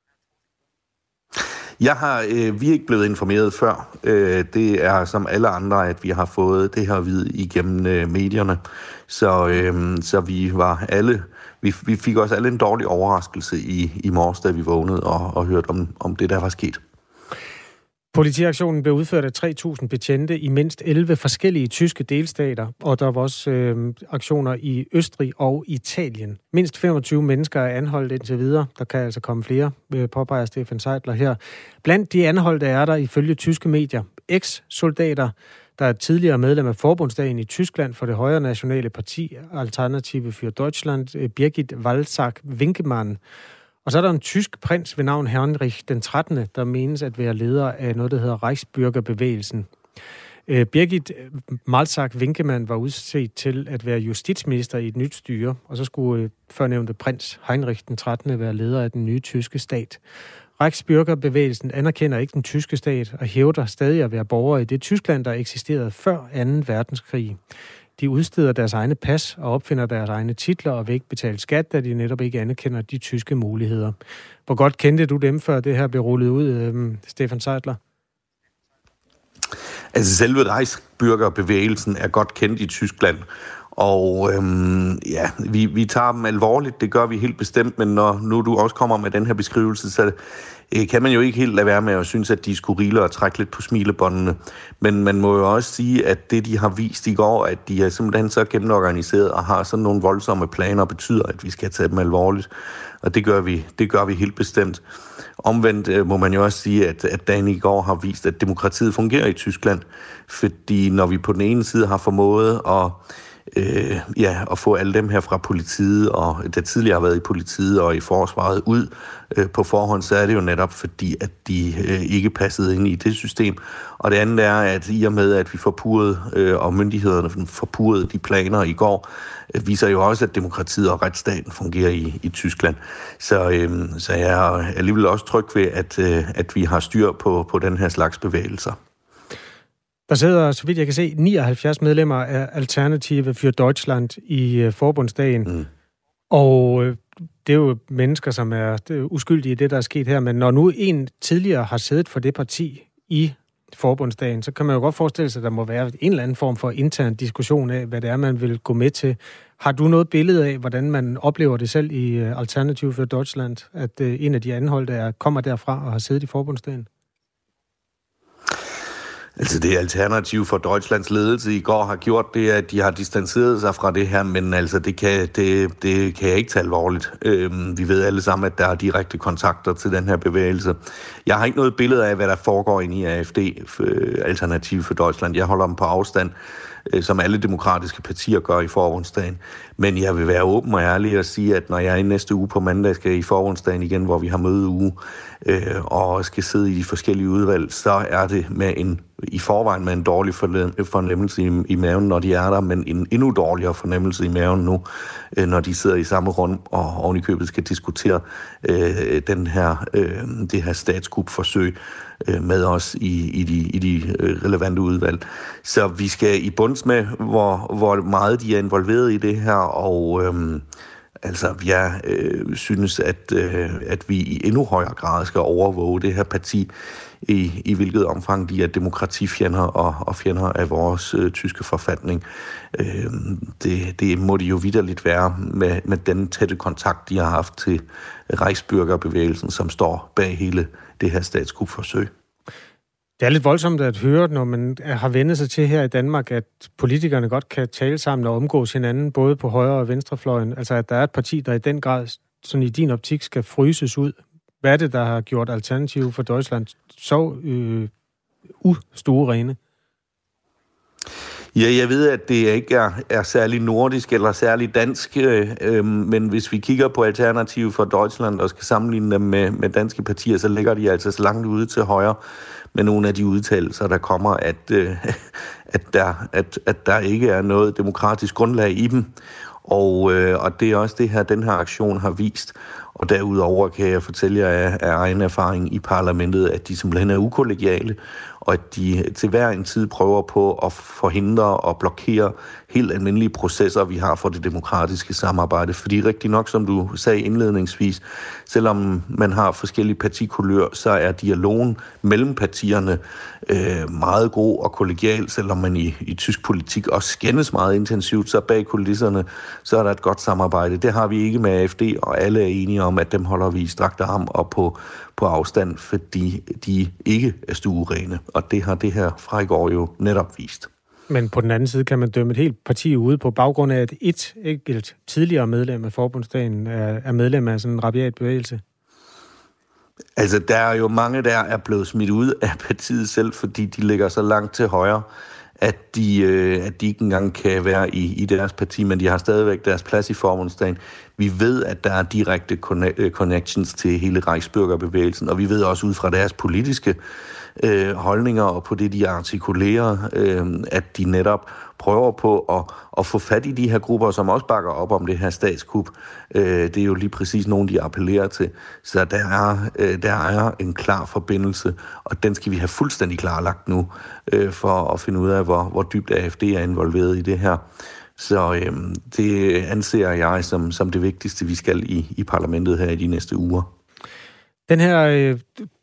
Vi er ikke blevet informeret før. Det er som alle andre, at vi har fået det her at vide igennem medierne. Så vi fik også alle en dårlig overraskelse i morges, da vi vågnede og hørte om det, der var sket. Politiaktionen blev udført af 3.000 betjente i mindst 11 forskellige tyske delstater, og der var også aktioner i Østrig og Italien. Mindst 25 mennesker er anholdt indtil videre. Der kan altså komme flere, påpeger Stefan Seidler her. Blandt de anholdte er der ifølge tyske medier ex-soldater, der er tidligere medlem af forbundsdagen i Tyskland for det højre nationale parti Alternative für Deutschland, Birgit Walsack-Winkemann. Og så er der en tysk prins ved navn Heinrich den 13., der menes at være leder af noget, der hedder Reichsbürgerbevægelsen. Birgit Walsack-Winkemann var udset til at være justitsminister i et nyt styre, og så skulle førnævnte prins Heinrich den 13. være leder af den nye tyske stat. Reichsbürgerbevægelsen anerkender ikke den tyske stat og hævder stadig at være borgere i det Tyskland, der eksisterede før 2. verdenskrig. De udsteder deres egne pas og opfinder deres egne titler og vil ikke betale skat, da de netop ikke anerkender de tyske muligheder. Hvor godt kendte du dem, før det her blev rullet ud, Stefan Seidler? Altså selve Reichsbürgerbevægelsen er godt kendt i Tyskland, og vi tager dem alvorligt, det gør vi helt bestemt, men når nu du også kommer med den her beskrivelse, så kan man jo ikke helt lade være med at synes, at de er skurile og trække lidt på smilebåndene. Men man må jo også sige, at det, de har vist i går, at de er simpelthen så gennemorganiseret og har sådan nogle voldsomme planer, betyder, at vi skal tage dem alvorligt. Og det gør vi helt bestemt. Omvendt må man jo også sige, at dagen i går har vist, at demokratiet fungerer i Tyskland. Fordi når vi på den ene side har formået at få alle dem her fra politiet, og der tidligere har været i politiet og i forsvaret ud på forhånd, så er det jo netop fordi, at de ikke passede ind i det system. Og det andet er, at i og med, at vi forpurrede, og myndighederne forpurrede de planer i går, viser jo også, at demokratiet og retsstaten fungerer i Tyskland. Så jeg er alligevel også tryg ved, at vi har styr på den her slags bevægelser. Der sidder, så vidt jeg kan se, 79 medlemmer af Alternative für Deutschland i forbundsdagen. Og det er jo mennesker, som er uskyldige i det, der er sket her, men når nu en tidligere har siddet for det parti i forbundsdagen, så kan man jo godt forestille sig, at der må være en eller anden form for intern diskussion af, hvad det er, man vil gå med til. Har du noget billede af, hvordan man oplever det selv i Alternative für Deutschland, at en af de anholdte kommer derfra og har siddet i forbundsdagen? Altså det Alternativ for Deutschlands ledelse i går har gjort, det er, at de har distanceret sig fra det her, men altså det kan jeg ikke tage alvorligt. Vi ved alle sammen, at der er direkte kontakter til den her bevægelse. Jeg har ikke noget billede af, hvad der foregår inde i AfD, Alternativ for Deutschland. Jeg holder dem på afstand, som alle demokratiske partier gør i forbundsdagen. Men jeg vil være åben og ærlig og sige, at når jeg i næste uge på mandag skal i forbundsdagen igen, hvor vi har mødeuge, og skal sidde i de forskellige udvalg, så er det i forvejen med en dårlig fornemmelse i maven, når de er der, men en endnu dårligere fornemmelse i maven nu, når de sidder i samme rum og oven i købet skal diskutere det her statskupforsøg med os i de relevante udvalg. Så vi skal i bunds med, hvor meget de er involveret i det her, og jeg synes, at vi i endnu højere grad skal overvåge det her parti, i hvilket omfang de er demokratifjender og fjender af vores tyske forfatning. Det må de jo vitterligt være med den tætte kontakt, de har haft til Reichsbürgerbevægelsen, som står bag hele det her statskupforsøg. Det er lidt voldsomt at høre, når man har vendt sig til her i Danmark, at politikerne godt kan tale sammen og omgås hinanden, både på højre- og venstrefløjen. Altså, at der er et parti, der i den grad, sådan i din optik, skal fryses ud. Hvad er det, der har gjort Alternative for Deutschland så ustuerene? Ja, jeg ved, at det ikke er særlig nordisk eller særlig dansk, men hvis vi kigger på Alternative for Deutschland og skal sammenligne dem med danske partier, så ligger de altså så langt ude til højre med nogle af de udtalelser, der kommer, at der ikke er noget demokratisk grundlag i dem. Og det er også det her, den her aktion har vist. Og derudover kan jeg fortælle jer af egen erfaring i parlamentet, at de simpelthen er ukollegiale, og at de til hver en tid prøver på at forhindre og blokere helt almindelige processer, vi har for det demokratiske samarbejde. Fordi rigtig nok, som du sagde indledningsvis, selvom man har forskellige partikulør, så er dialogen mellem partierne meget god og kollegial, selvom man i tysk politik også skændes meget intensivt, så bag kulisserne, så er der et godt samarbejde. Det har vi ikke med AfD, og alle er enige om, at dem holder vi i strakt arm og på afstand, fordi de ikke er stuerene. Og det har det her fra i går jo netop vist. Men på den anden side kan man dømme et helt parti ude på baggrund af, at et enkelt tidligere medlem af forbundsdagen er medlem af sådan en rabiat bevægelse. Altså, der er jo mange, der er blevet smidt ud af partiet selv, fordi de ligger så langt til højre, at de ikke engang kan være i deres parti, men de har stadigvæk deres plads i forbundsdagen. Vi ved, at der er direkte connections til hele Reichsbürgerbevægelsen, og vi ved også ud fra deres politiske holdninger og på det, de artikulerer, at de netop prøver på at få fat i de her grupper, som også bakker op om det her statskup. Det er jo lige præcis nogen, de appellerer til. Så der er en klar forbindelse, og den skal vi have fuldstændig klarlagt nu, for at finde ud af, hvor dybt AfD er involveret i det her. Så det anser jeg som det vigtigste, vi skal i parlamentet her i de næste uger. Den her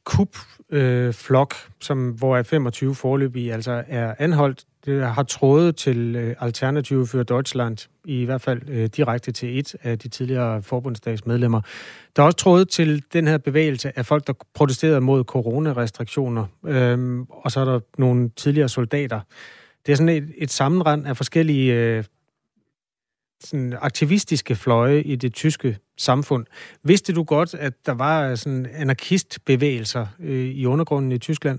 flok, hvor 25 foreløbige altså er anholdt, det har trådet til Alternative für Deutschland, i hvert fald direkte til et af de tidligere forbundsdagsmedlemmer. Der er også trådet til den her bevægelse af folk, der protesterede mod coronarestriktioner, og så er der nogle tidligere soldater. Det er sådan et sammenrend af forskellige sådan aktivistiske fløje i det tyske samfund. Vidste du godt, at der var sådan anarkistbevægelser i undergrunden i Tyskland?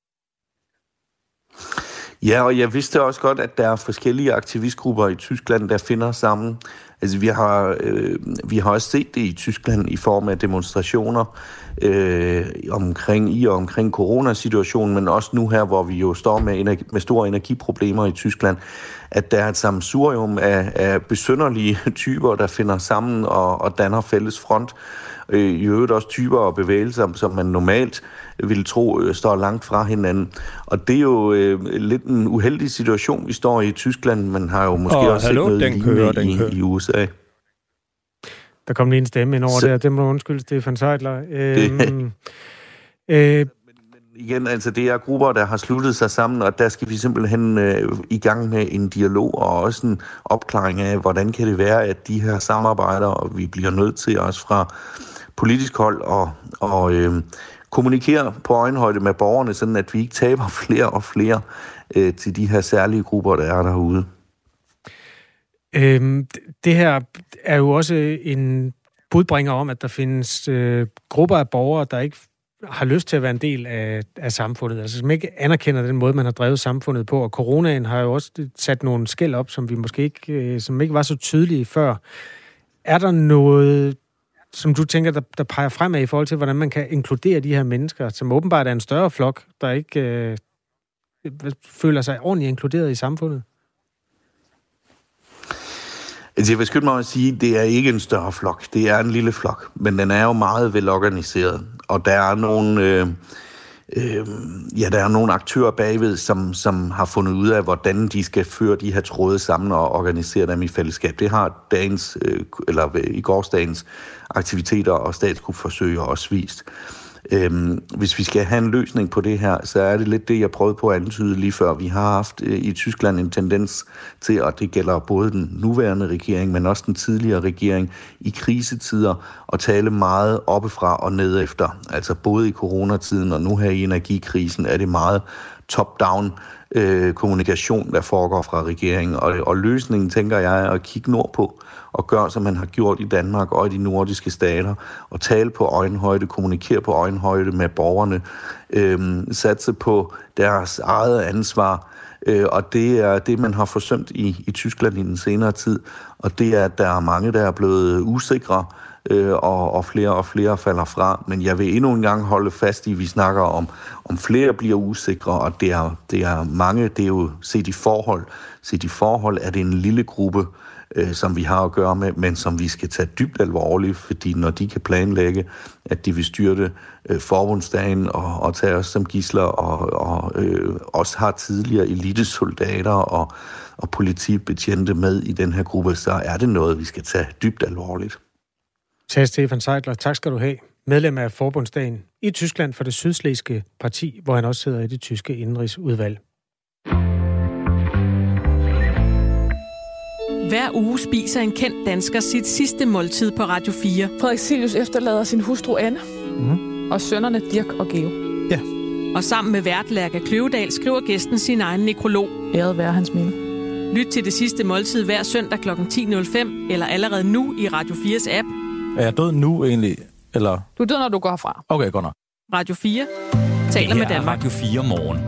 Ja, og jeg vidste også godt, at der er forskellige aktivistgrupper i Tyskland, der finder sammen. Altså, vi har også set det i Tyskland i form af demonstrationer omkring coronasituationen, men også nu her, hvor vi jo står med store energiproblemer i Tyskland, at der er et sammensurium af besynderlige typer, der finder sammen og danner fælles front. I øvrigt også typer og bevægelser, som man normalt ville tro står langt fra hinanden. Og det er jo lidt en uheldig situation, vi står i Tyskland. Man har jo måske også set noget lignende i USA. Der kom lige en stemme ind over der. Det må du undskylde, Stefan Seidler. Igen, altså det er grupper, der har sluttet sig sammen, og der skal vi simpelthen i gang med en dialog og også en opklaring af, hvordan kan det være, at de her samarbejder, og vi bliver nødt til også fra politisk hold og kommunikere på øjenhøjde med borgerne, sådan at vi ikke taber flere og flere til de her særlige grupper, der er derude. Det her er jo også en budbringer om, at der findes grupper af borgere, der ikke har lyst til at være en del af samfundet, altså som ikke anerkender den måde, man har drevet samfundet på, og coronaen har jo også sat nogle skel op, som vi måske ikke, som ikke var så tydelige før. Er der noget, som du tænker, der peger fremad i forhold til, hvordan man kan inkludere de her mennesker, som åbenbart er en større flok, der ikke føler sig ordentligt inkluderet i samfundet? Jeg vil skynde mig at sige, at det er ikke en større flok. Det er en lille flok, men den er jo meget velorganiseret. Og der er nogle aktører bagved, som har fundet ud af, hvordan de skal føre de her tråde sammen og organisere dem i fællesskab. Det har i gårsdagens aktiviteter og statskupforsøg også vist. Hvis vi skal have en løsning på det her, så er det lidt det, jeg prøvede på at antyde lige før. Vi har haft i Tyskland en tendens til, og det gælder både den nuværende regering, men også den tidligere regering, i krisetider at tale meget oppefra og nedefter. Altså både i coronatiden og nu her i energikrisen er det meget top-down kommunikation, der foregår fra regeringen. Og løsningen, tænker jeg, er at kigge nordpå og gøre, som man har gjort i Danmark og i de nordiske stater, og tale på øjenhøjde, kommunikere på øjenhøjde med borgerne, satse på deres eget ansvar, og det er det, man har forsømt i Tyskland i den senere tid, og det er, at der er mange, der er blevet usikre, og flere falder fra. Men jeg vil endnu en gang holde fast i, at vi snakker om flere bliver usikre, og det er mange, det er jo set i forhold, er det en lille gruppe, som vi har at gøre med, men som vi skal tage dybt alvorligt, fordi når de kan planlægge, at de vil styrte forbundsdagen og tage os som gidsler, og også har tidligere elitesoldater og politibetjente med i den her gruppe, så er det noget, vi skal tage dybt alvorligt. Tak, Stefan Seidler. Tak skal du have. Medlem af forbundsdagen i Tyskland for det sydslesvigske parti, hvor han også sidder i det tyske indenrigsudvalg. Hver uge spiser en kendt dansker sit sidste måltid på Radio 4. Frederik Silius efterlader sin hustru Anne og sønnerne Dirk og Geo. Ja. Og sammen med vært Lærke Kløvedal skriver gæsten sin egen nekrolog. Æret være hans minde. Lyt til det sidste måltid hver søndag kl. 10.05 eller allerede nu i Radio 4's app. Er jeg død nu egentlig? Eller? Du er død, når du går herfra. Okay, godt nok. Radio 4 taler med Danmark. Radio 4 morgen.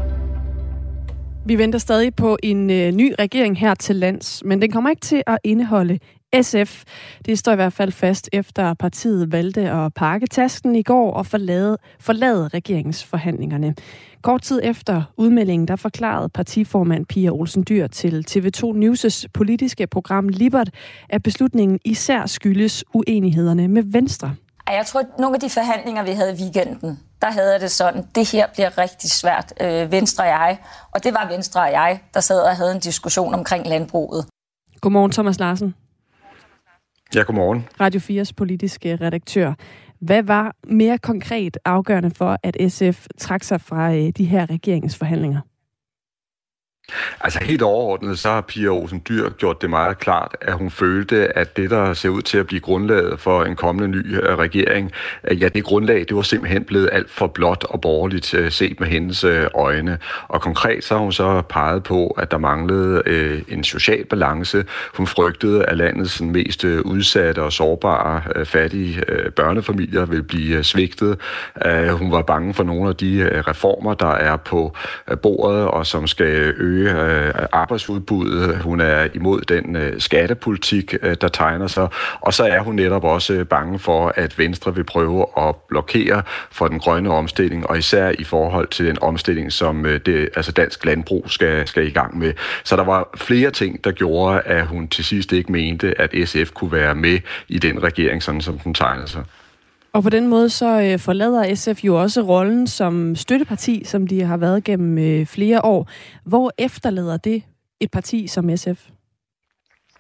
Vi venter stadig på en ny regering her til lands, men den kommer ikke til at indeholde SF. Det står i hvert fald fast efter partiet valgte at pakke tasken i går og forlade regeringsforhandlingerne. Kort tid efter udmeldingen, der forklarede partiformand Pia Olsen Dyhr til TV2 News' politiske program Libert, at beslutningen især skyldes uenighederne med Venstre. Jeg tror, at nogle af de forhandlinger, vi havde i weekenden, der havde det sådan, det her bliver rigtig svært, Venstre og jeg. Og det var Venstre og jeg, der sad og havde en diskussion omkring landbruget. Godmorgen, Thomas Larsen. Ja, godmorgen. Radio 4's politiske redaktør. Hvad var mere konkret afgørende for, at SF trak sig fra de her regeringsforhandlinger? Altså helt overordnet, så har Pia Olsen Dyhr gjort det meget klart, at hun følte, at det, der ser ud til at blive grundlaget for en kommende ny regering, ja, det grundlag, det var simpelthen blevet alt for blåt og borgerligt set med hendes øjne. Og konkret så har hun så peget på, at der manglede en social balance. Hun frygtede, at landets mest udsatte og sårbare, fattige børnefamilier vil blive svigtet. Hun var bange for nogle af de reformer, der er på bordet, og som skal øge arbejdsudbuddet. Hun er imod den skattepolitik, der tegner sig. Og så er hun netop også bange for, at Venstre vil prøve at blokere for den grønne omstilling, og især i forhold til den omstilling, som dansk landbrug skal i gang med. Så der var flere ting, der gjorde, at hun til sidst ikke mente, at SF kunne være med i den regering, sådan som den tegnede sig. Og på den måde så forlader SF jo også rollen som støtteparti, som de har været gennem flere år. Hvor efterlader det et parti som SF?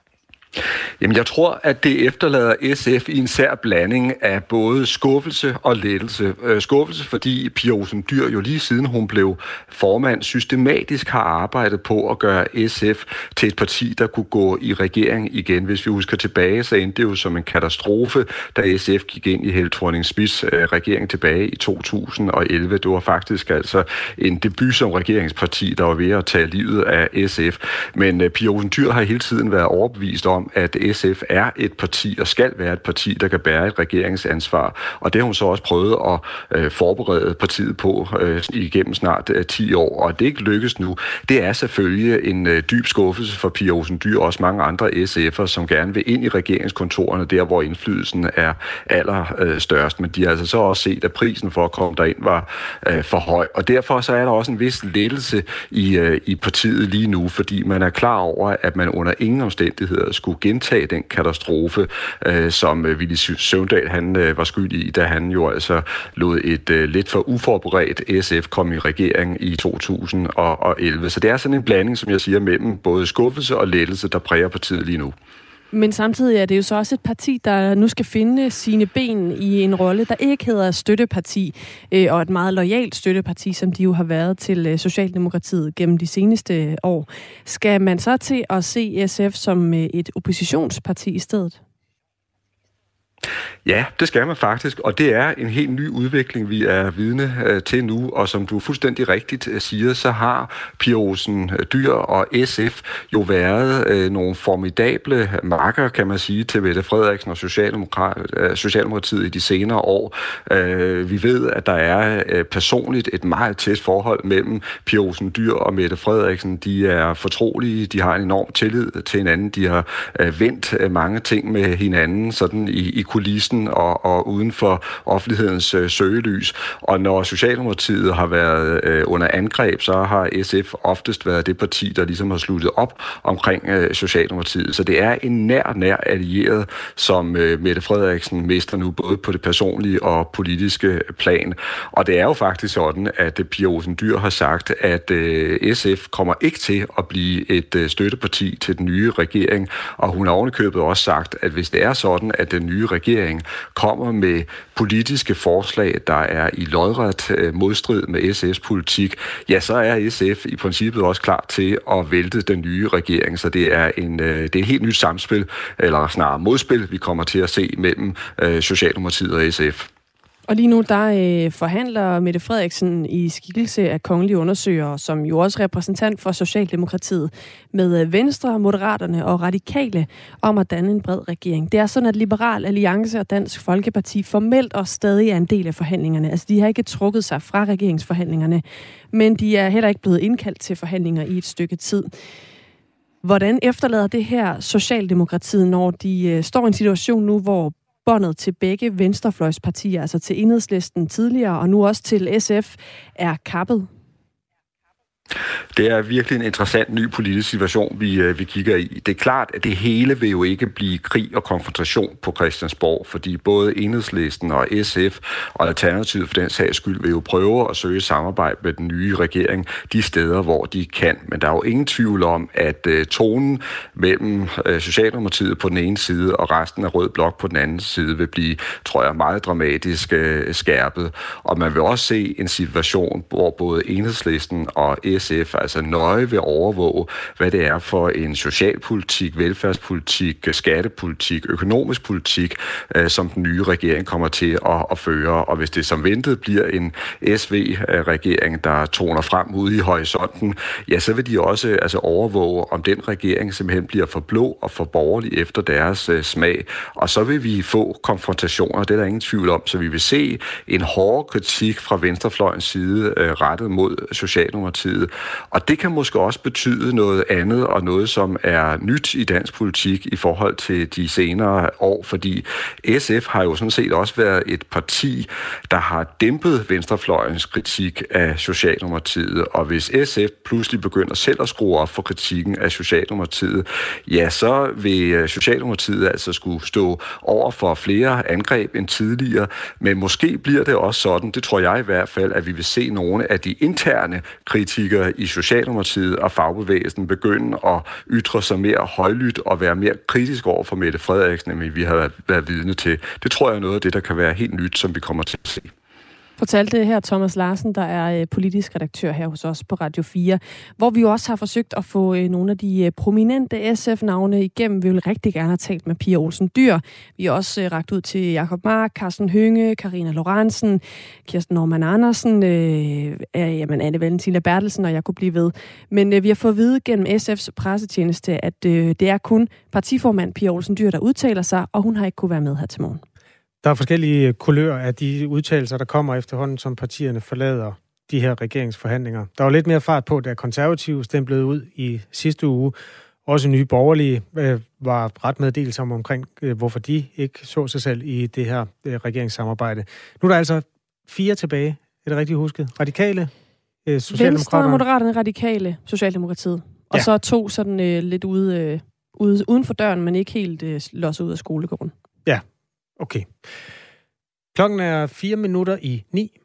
Jamen, jeg tror, at det efterlader SF i en sær blanding af både skuffelse og lettelse. Skuffelse, fordi Pia Olsen Dyhr jo lige siden hun blev formand systematisk har arbejdet på at gøre SF til et parti, der kunne gå i regering igen. Hvis vi husker tilbage, så endte det jo som en katastrofe, da SF gik ind i Helle Thorning-Schmidts regering tilbage i 2011. Det var faktisk altså en debut som regeringsparti, der var ved at tage livet af SF. Men Pia Olsen Dyhr har hele tiden været overbevist om, at SF er et parti og skal være et parti, der kan bære et regeringsansvar. Og det har hun så også prøvet at forberede partiet på igennem snart 10 år. Og det ikke lykkes nu. Det er selvfølgelig en dyb skuffelse for Pia Olsen Dyhr og også mange andre SF'ere, som gerne vil ind i regeringskontorerne, der hvor indflydelsen er allerstørst. Men de har altså så også set, at prisen for at komme derind var for høj. Og derfor så er der også en vis lettelse i partiet lige nu, fordi man er klar over, at man under ingen omstændigheder skulle gentage den katastrofe, som Villy Søvndal han var skyld i, da han jo altså lod et lidt for uforberedt SF komme i regering i 2011. Så det er sådan en blanding, som jeg siger, mellem både skuffelse og lettelse, der præger partiet lige nu. Men samtidig er det jo så også et parti, der nu skal finde sine ben i en rolle, der ikke hedder støtteparti, og et meget loyalt støtteparti, som de jo har været til Socialdemokratiet gennem de seneste år. Skal man så til at se SF som et oppositionsparti i stedet? Ja, det skal man faktisk, og det er en helt ny udvikling, vi er vidne til nu, og som du fuldstændig rigtigt siger, så har Pia Olsen Dyhr og SF jo været nogle formidable marker, kan man sige, til Mette Frederiksen og Socialdemokratiet i de senere år. Vi ved, at der er personligt et meget tæt forhold mellem Pia Olsen Dyhr og Mette Frederiksen. De er fortrolige, de har en enorm tillid til hinanden, de har vendt mange ting med hinanden, sådan i kulissen og uden for offentlighedens søgelys. Og når Socialdemokratiet har været under angreb, så har SF oftest været det parti, der ligesom har sluttet op omkring Socialdemokratiet. Så det er en nær allieret, som Mette Frederiksen mister nu, både på det personlige og politiske plan. Og det er jo faktisk sådan, at Pia Olsen Dyhr har sagt, at SF kommer ikke til at blive et støtteparti til den nye regering. Og hun har ovenikøbet også sagt, at hvis det er sådan, at den nye regering kommer med politiske forslag, der er i lodret modstrid med SF's politik, ja, så er SF i princippet også klar til at vælte den nye regering. Så det er et helt nyt samspil, eller snarere modspil, vi kommer til at se mellem Socialdemokratiet og SF. Og lige nu, der forhandler Mette Frederiksen i skikkelse af kongelige undersøgere, som jo også repræsentant for Socialdemokratiet, med Venstre, Moderaterne og Radikale om at danne en bred regering. Det er sådan, at Liberal Alliance og Dansk Folkeparti formelt også stadig er en del af forhandlingerne. Altså, de har ikke trukket sig fra regeringsforhandlingerne, men de er heller ikke blevet indkaldt til forhandlinger i et stykke tid. Hvordan efterlader det her Socialdemokratiet, når de står i en situation nu, hvor båndet til begge venstrefløjspartier, altså til Enhedslisten tidligere og nu også til SF, er kappet? Det er virkelig en interessant ny politisk situation, vi kigger i. Det er klart, at det hele vil jo ikke blive krig og konfrontation på Christiansborg, fordi både Enhedslisten og SF og Alternativet for den sags skyld vil jo prøve at søge samarbejde med den nye regering de steder, hvor de kan. Men der er jo ingen tvivl om, at tonen mellem Socialdemokratiet på den ene side og resten af Rød Blok på den anden side vil blive, tror jeg, meget dramatisk skærpet. Og man vil også se en situation, hvor både Enhedslisten og SF altså nøje vil overvåge, hvad det er for en socialpolitik, velfærdspolitik, skattepolitik, økonomisk politik, som den nye regering kommer til at føre. Og hvis det som ventet bliver en SV-regering, der toner frem ude i horisonten, ja, så vil de også altså overvåge, om den regering simpelthen bliver for blå og for borgerlig efter deres smag. Og så vil vi få konfrontationer, det er der ingen tvivl om. Så vi vil se en hård kritik fra venstrefløjens side rettet mod Socialdemokratiet. Og det kan måske også betyde noget andet, og noget, som er nyt i dansk politik i forhold til de senere år, fordi SF har jo sådan set også været et parti, der har dæmpet venstrefløjens kritik af Socialdemokratiet, og hvis SF pludselig begynder selv at skrue op for kritikken af Socialdemokratiet, ja, så vil Socialdemokratiet altså skulle stå over for flere angreb end tidligere, men måske bliver det også sådan, det tror jeg i hvert fald, at vi vil se nogle af de interne kritikere politikere i Socialdemokratiet og fagbevægelsen begynde at ytre sig mere højlydt og være mere kritisk over for Mette Frederiksen, end vi har været vidne til. Det tror jeg er noget af det, der kan være helt nyt, som vi kommer til at se. Fortalte her Thomas Larsen, der er politisk redaktør her hos os på Radio 4, hvor vi også har forsøgt at få nogle af de prominente SF-navne igennem. Vi vil rigtig gerne have talt med Pia Olsen Dyhr. Vi har også rakt ud til Jacob Mark, Carsten Hønge, Karina Lorentzen, Kirsten Normann Andersen, Anne Valentina Bertelsen, og jeg kunne blive ved. Men vi har fået at vide gennem SF's pressetjeneste, at det er kun partiformand Pia Olsen Dyhr, der udtaler sig, og hun har ikke kunne være med her til morgen. Der er forskellige kulører af de udtalelser, der kommer efterhånden, som partierne forlader de her regeringsforhandlinger. Der var lidt mere fart på, da Konservative stemplede ud i sidste uge. Også Nye Borgerlige var ret meddelsomme omkring, hvorfor de ikke så sig selv i det her regeringssamarbejde. Nu er der altså 4 tilbage. Er det rigtigt husket? Radikale, Socialdemokraterne. Venstre, Moderaterne, Radikale, Socialdemokratiet. Og så 2 sådan lidt uden for døren, men ikke helt losset ud af skolegården. Ja. Okay. Klokken er 9:04.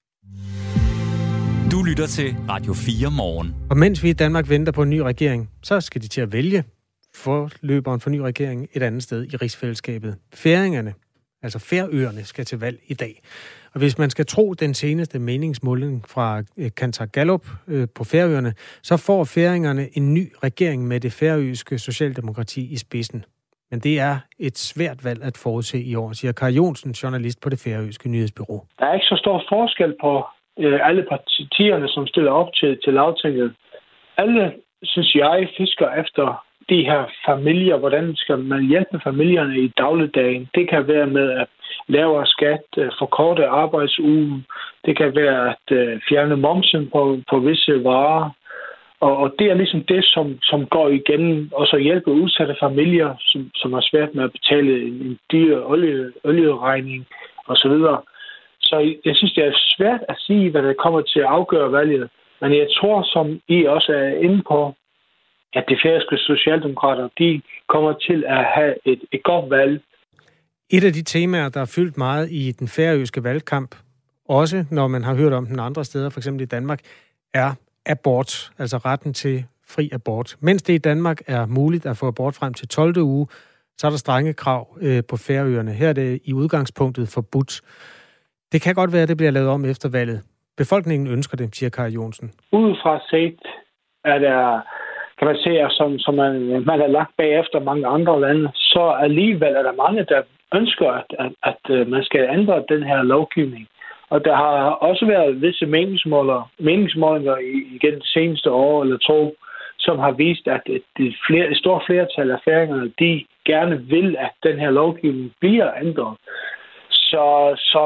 Du lytter til Radio 4 morgen. Og mens vi i Danmark venter på en ny regering, så skal de til at vælge forløberen for ny regering et andet sted i rigsfællesskabet. Færingerne, altså Færøerne, skal til valg i dag. Og hvis man skal tro den seneste meningsmåling fra Kantar Gallup på Færøerne, så får færingerne en ny regering med det færøske socialdemokrati i spidsen. Men det er et svært valg at forudse i år, siger Kari Jonsen, journalist på det færøske nyhedsbureau. Der er ikke så stor forskel på alle partierne, som stiller op til Lagtinget. Alle, synes jeg, fisker efter de her familier. Hvordan skal man hjælpe familierne i dagligdagen? Det kan være med at lavere skat, forkorte arbejdsugen. Det kan være at fjerne momsen på visse varer. Og det er ligesom det, som går igennem, og så hjælpe udsatte familier, som har svært med at betale en dyr olieregning osv. Så jeg synes, det er svært at sige, hvad der kommer til at afgøre valget. Men jeg tror, som I også er inde på, at de færøske socialdemokrater, de kommer til at have et godt valg. Et af de temaer, der er fyldt meget i den færøske valgkamp, også når man har hørt om den andre steder, f.eks. i Danmark, er abort, altså retten til fri abort. Mens det i Danmark er muligt at få abort frem til 12. uge, så er der strenge krav på Færøerne. Her er det i udgangspunktet forbudt. Det kan godt være, at det bliver lavet om efter valget. Befolkningen ønsker det, siger Kari Jonsen. Udefra set er der, kan man se, som man har lagt bagefter mange andre lande, så alligevel er der mange, der ønsker, at man skal ændre den her lovgivning. Og der har også været visse meningsmålinger igennem det seneste år eller 2, som har vist, at et stort flertal af færingerne, de gerne vil, at den her lovgivning bliver ændret. Så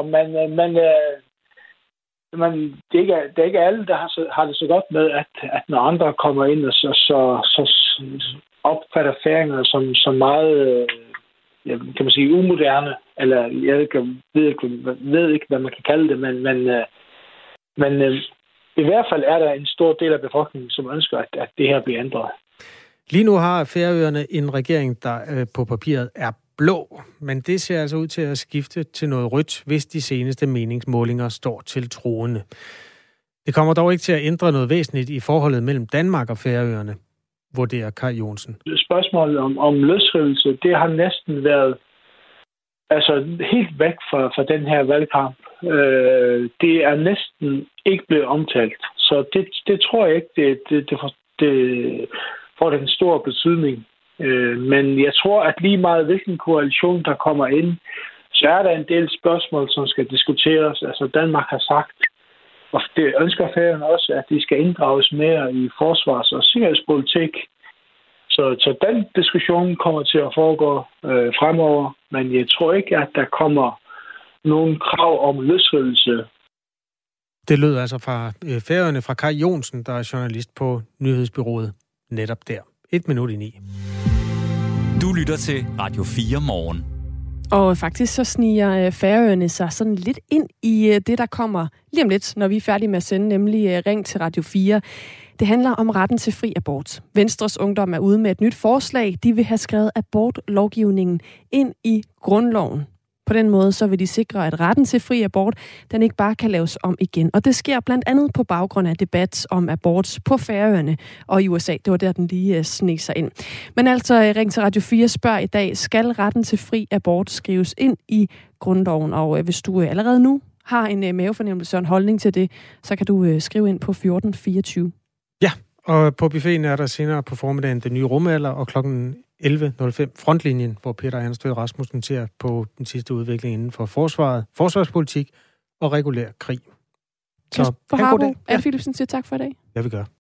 det er ikke alle, der har det så godt med, at når andre kommer ind og så opfatter færingerne som meget, kan man sige, umoderne, eller jeg ved ikke, hvad man kan kalde det, men i hvert fald er der en stor del af befolkningen, som ønsker, at det her bliver ændret. Lige nu har Færøerne en regering, der på papiret er blå, men det ser altså ud til at skifte til noget rødt, hvis de seneste meningsmålinger står til troende. Det kommer dog ikke til at ændre noget væsentligt i forholdet mellem Danmark og Færøerne, vurderer Kari Jonsen. Spørgsmålet om løsrivelse, det har næsten været helt væk fra den her valgkamp. Det er næsten ikke blevet omtalt. Så det tror jeg ikke, det får den store betydning. Men jeg tror, at lige meget hvilken koalition, der kommer ind, så er der en del spørgsmål, som skal diskuteres. Altså Danmark har sagt, og det ønsker Færøerne også, at de skal inddrages mere i forsvars- og sikkerhedspolitik. Så den diskussion kommer til at foregå fremover, men jeg tror ikke, at der kommer nogen krav om løsrivelse. Det lød altså fra Færøerne, fra Kari Jonsen, der er journalist på nyhedsbureauet netop der. 8:01. Du lytter til Radio 4 morgen. Og faktisk så sniger Færøerne sig sådan lidt ind i det, der kommer lige om lidt, når vi er færdige med at sende, nemlig Ring til Radio 4. Det handler om retten til fri abort. Venstres Ungdom er ude med et nyt forslag. De vil have skrevet abortlovgivningen ind i grundloven. På den måde så vil de sikre, at retten til fri abort, den ikke bare kan laves om igen. Og det sker blandt andet på baggrund af debat om abort på Færøerne og i USA. Det var der, den lige sneg sig ind. Men altså, Ring til Radio 4 spørger i dag, skal retten til fri abort skrives ind i grundloven? Og hvis du allerede nu har en mavefornemmelse og en holdning til det, så kan du skrive ind på 1424. Ja, og på buffeten er der senere på formiddagen den nye rumalder, og klokken 11.05 frontlinjen, hvor Peter Ernst Rasmussen ser på den sidste udvikling inden for forsvaret, forsvarspolitik og regulær krig. Så Kasper Harbo, Anne Philipsen siger tak for i dag. Jeg vil gøre.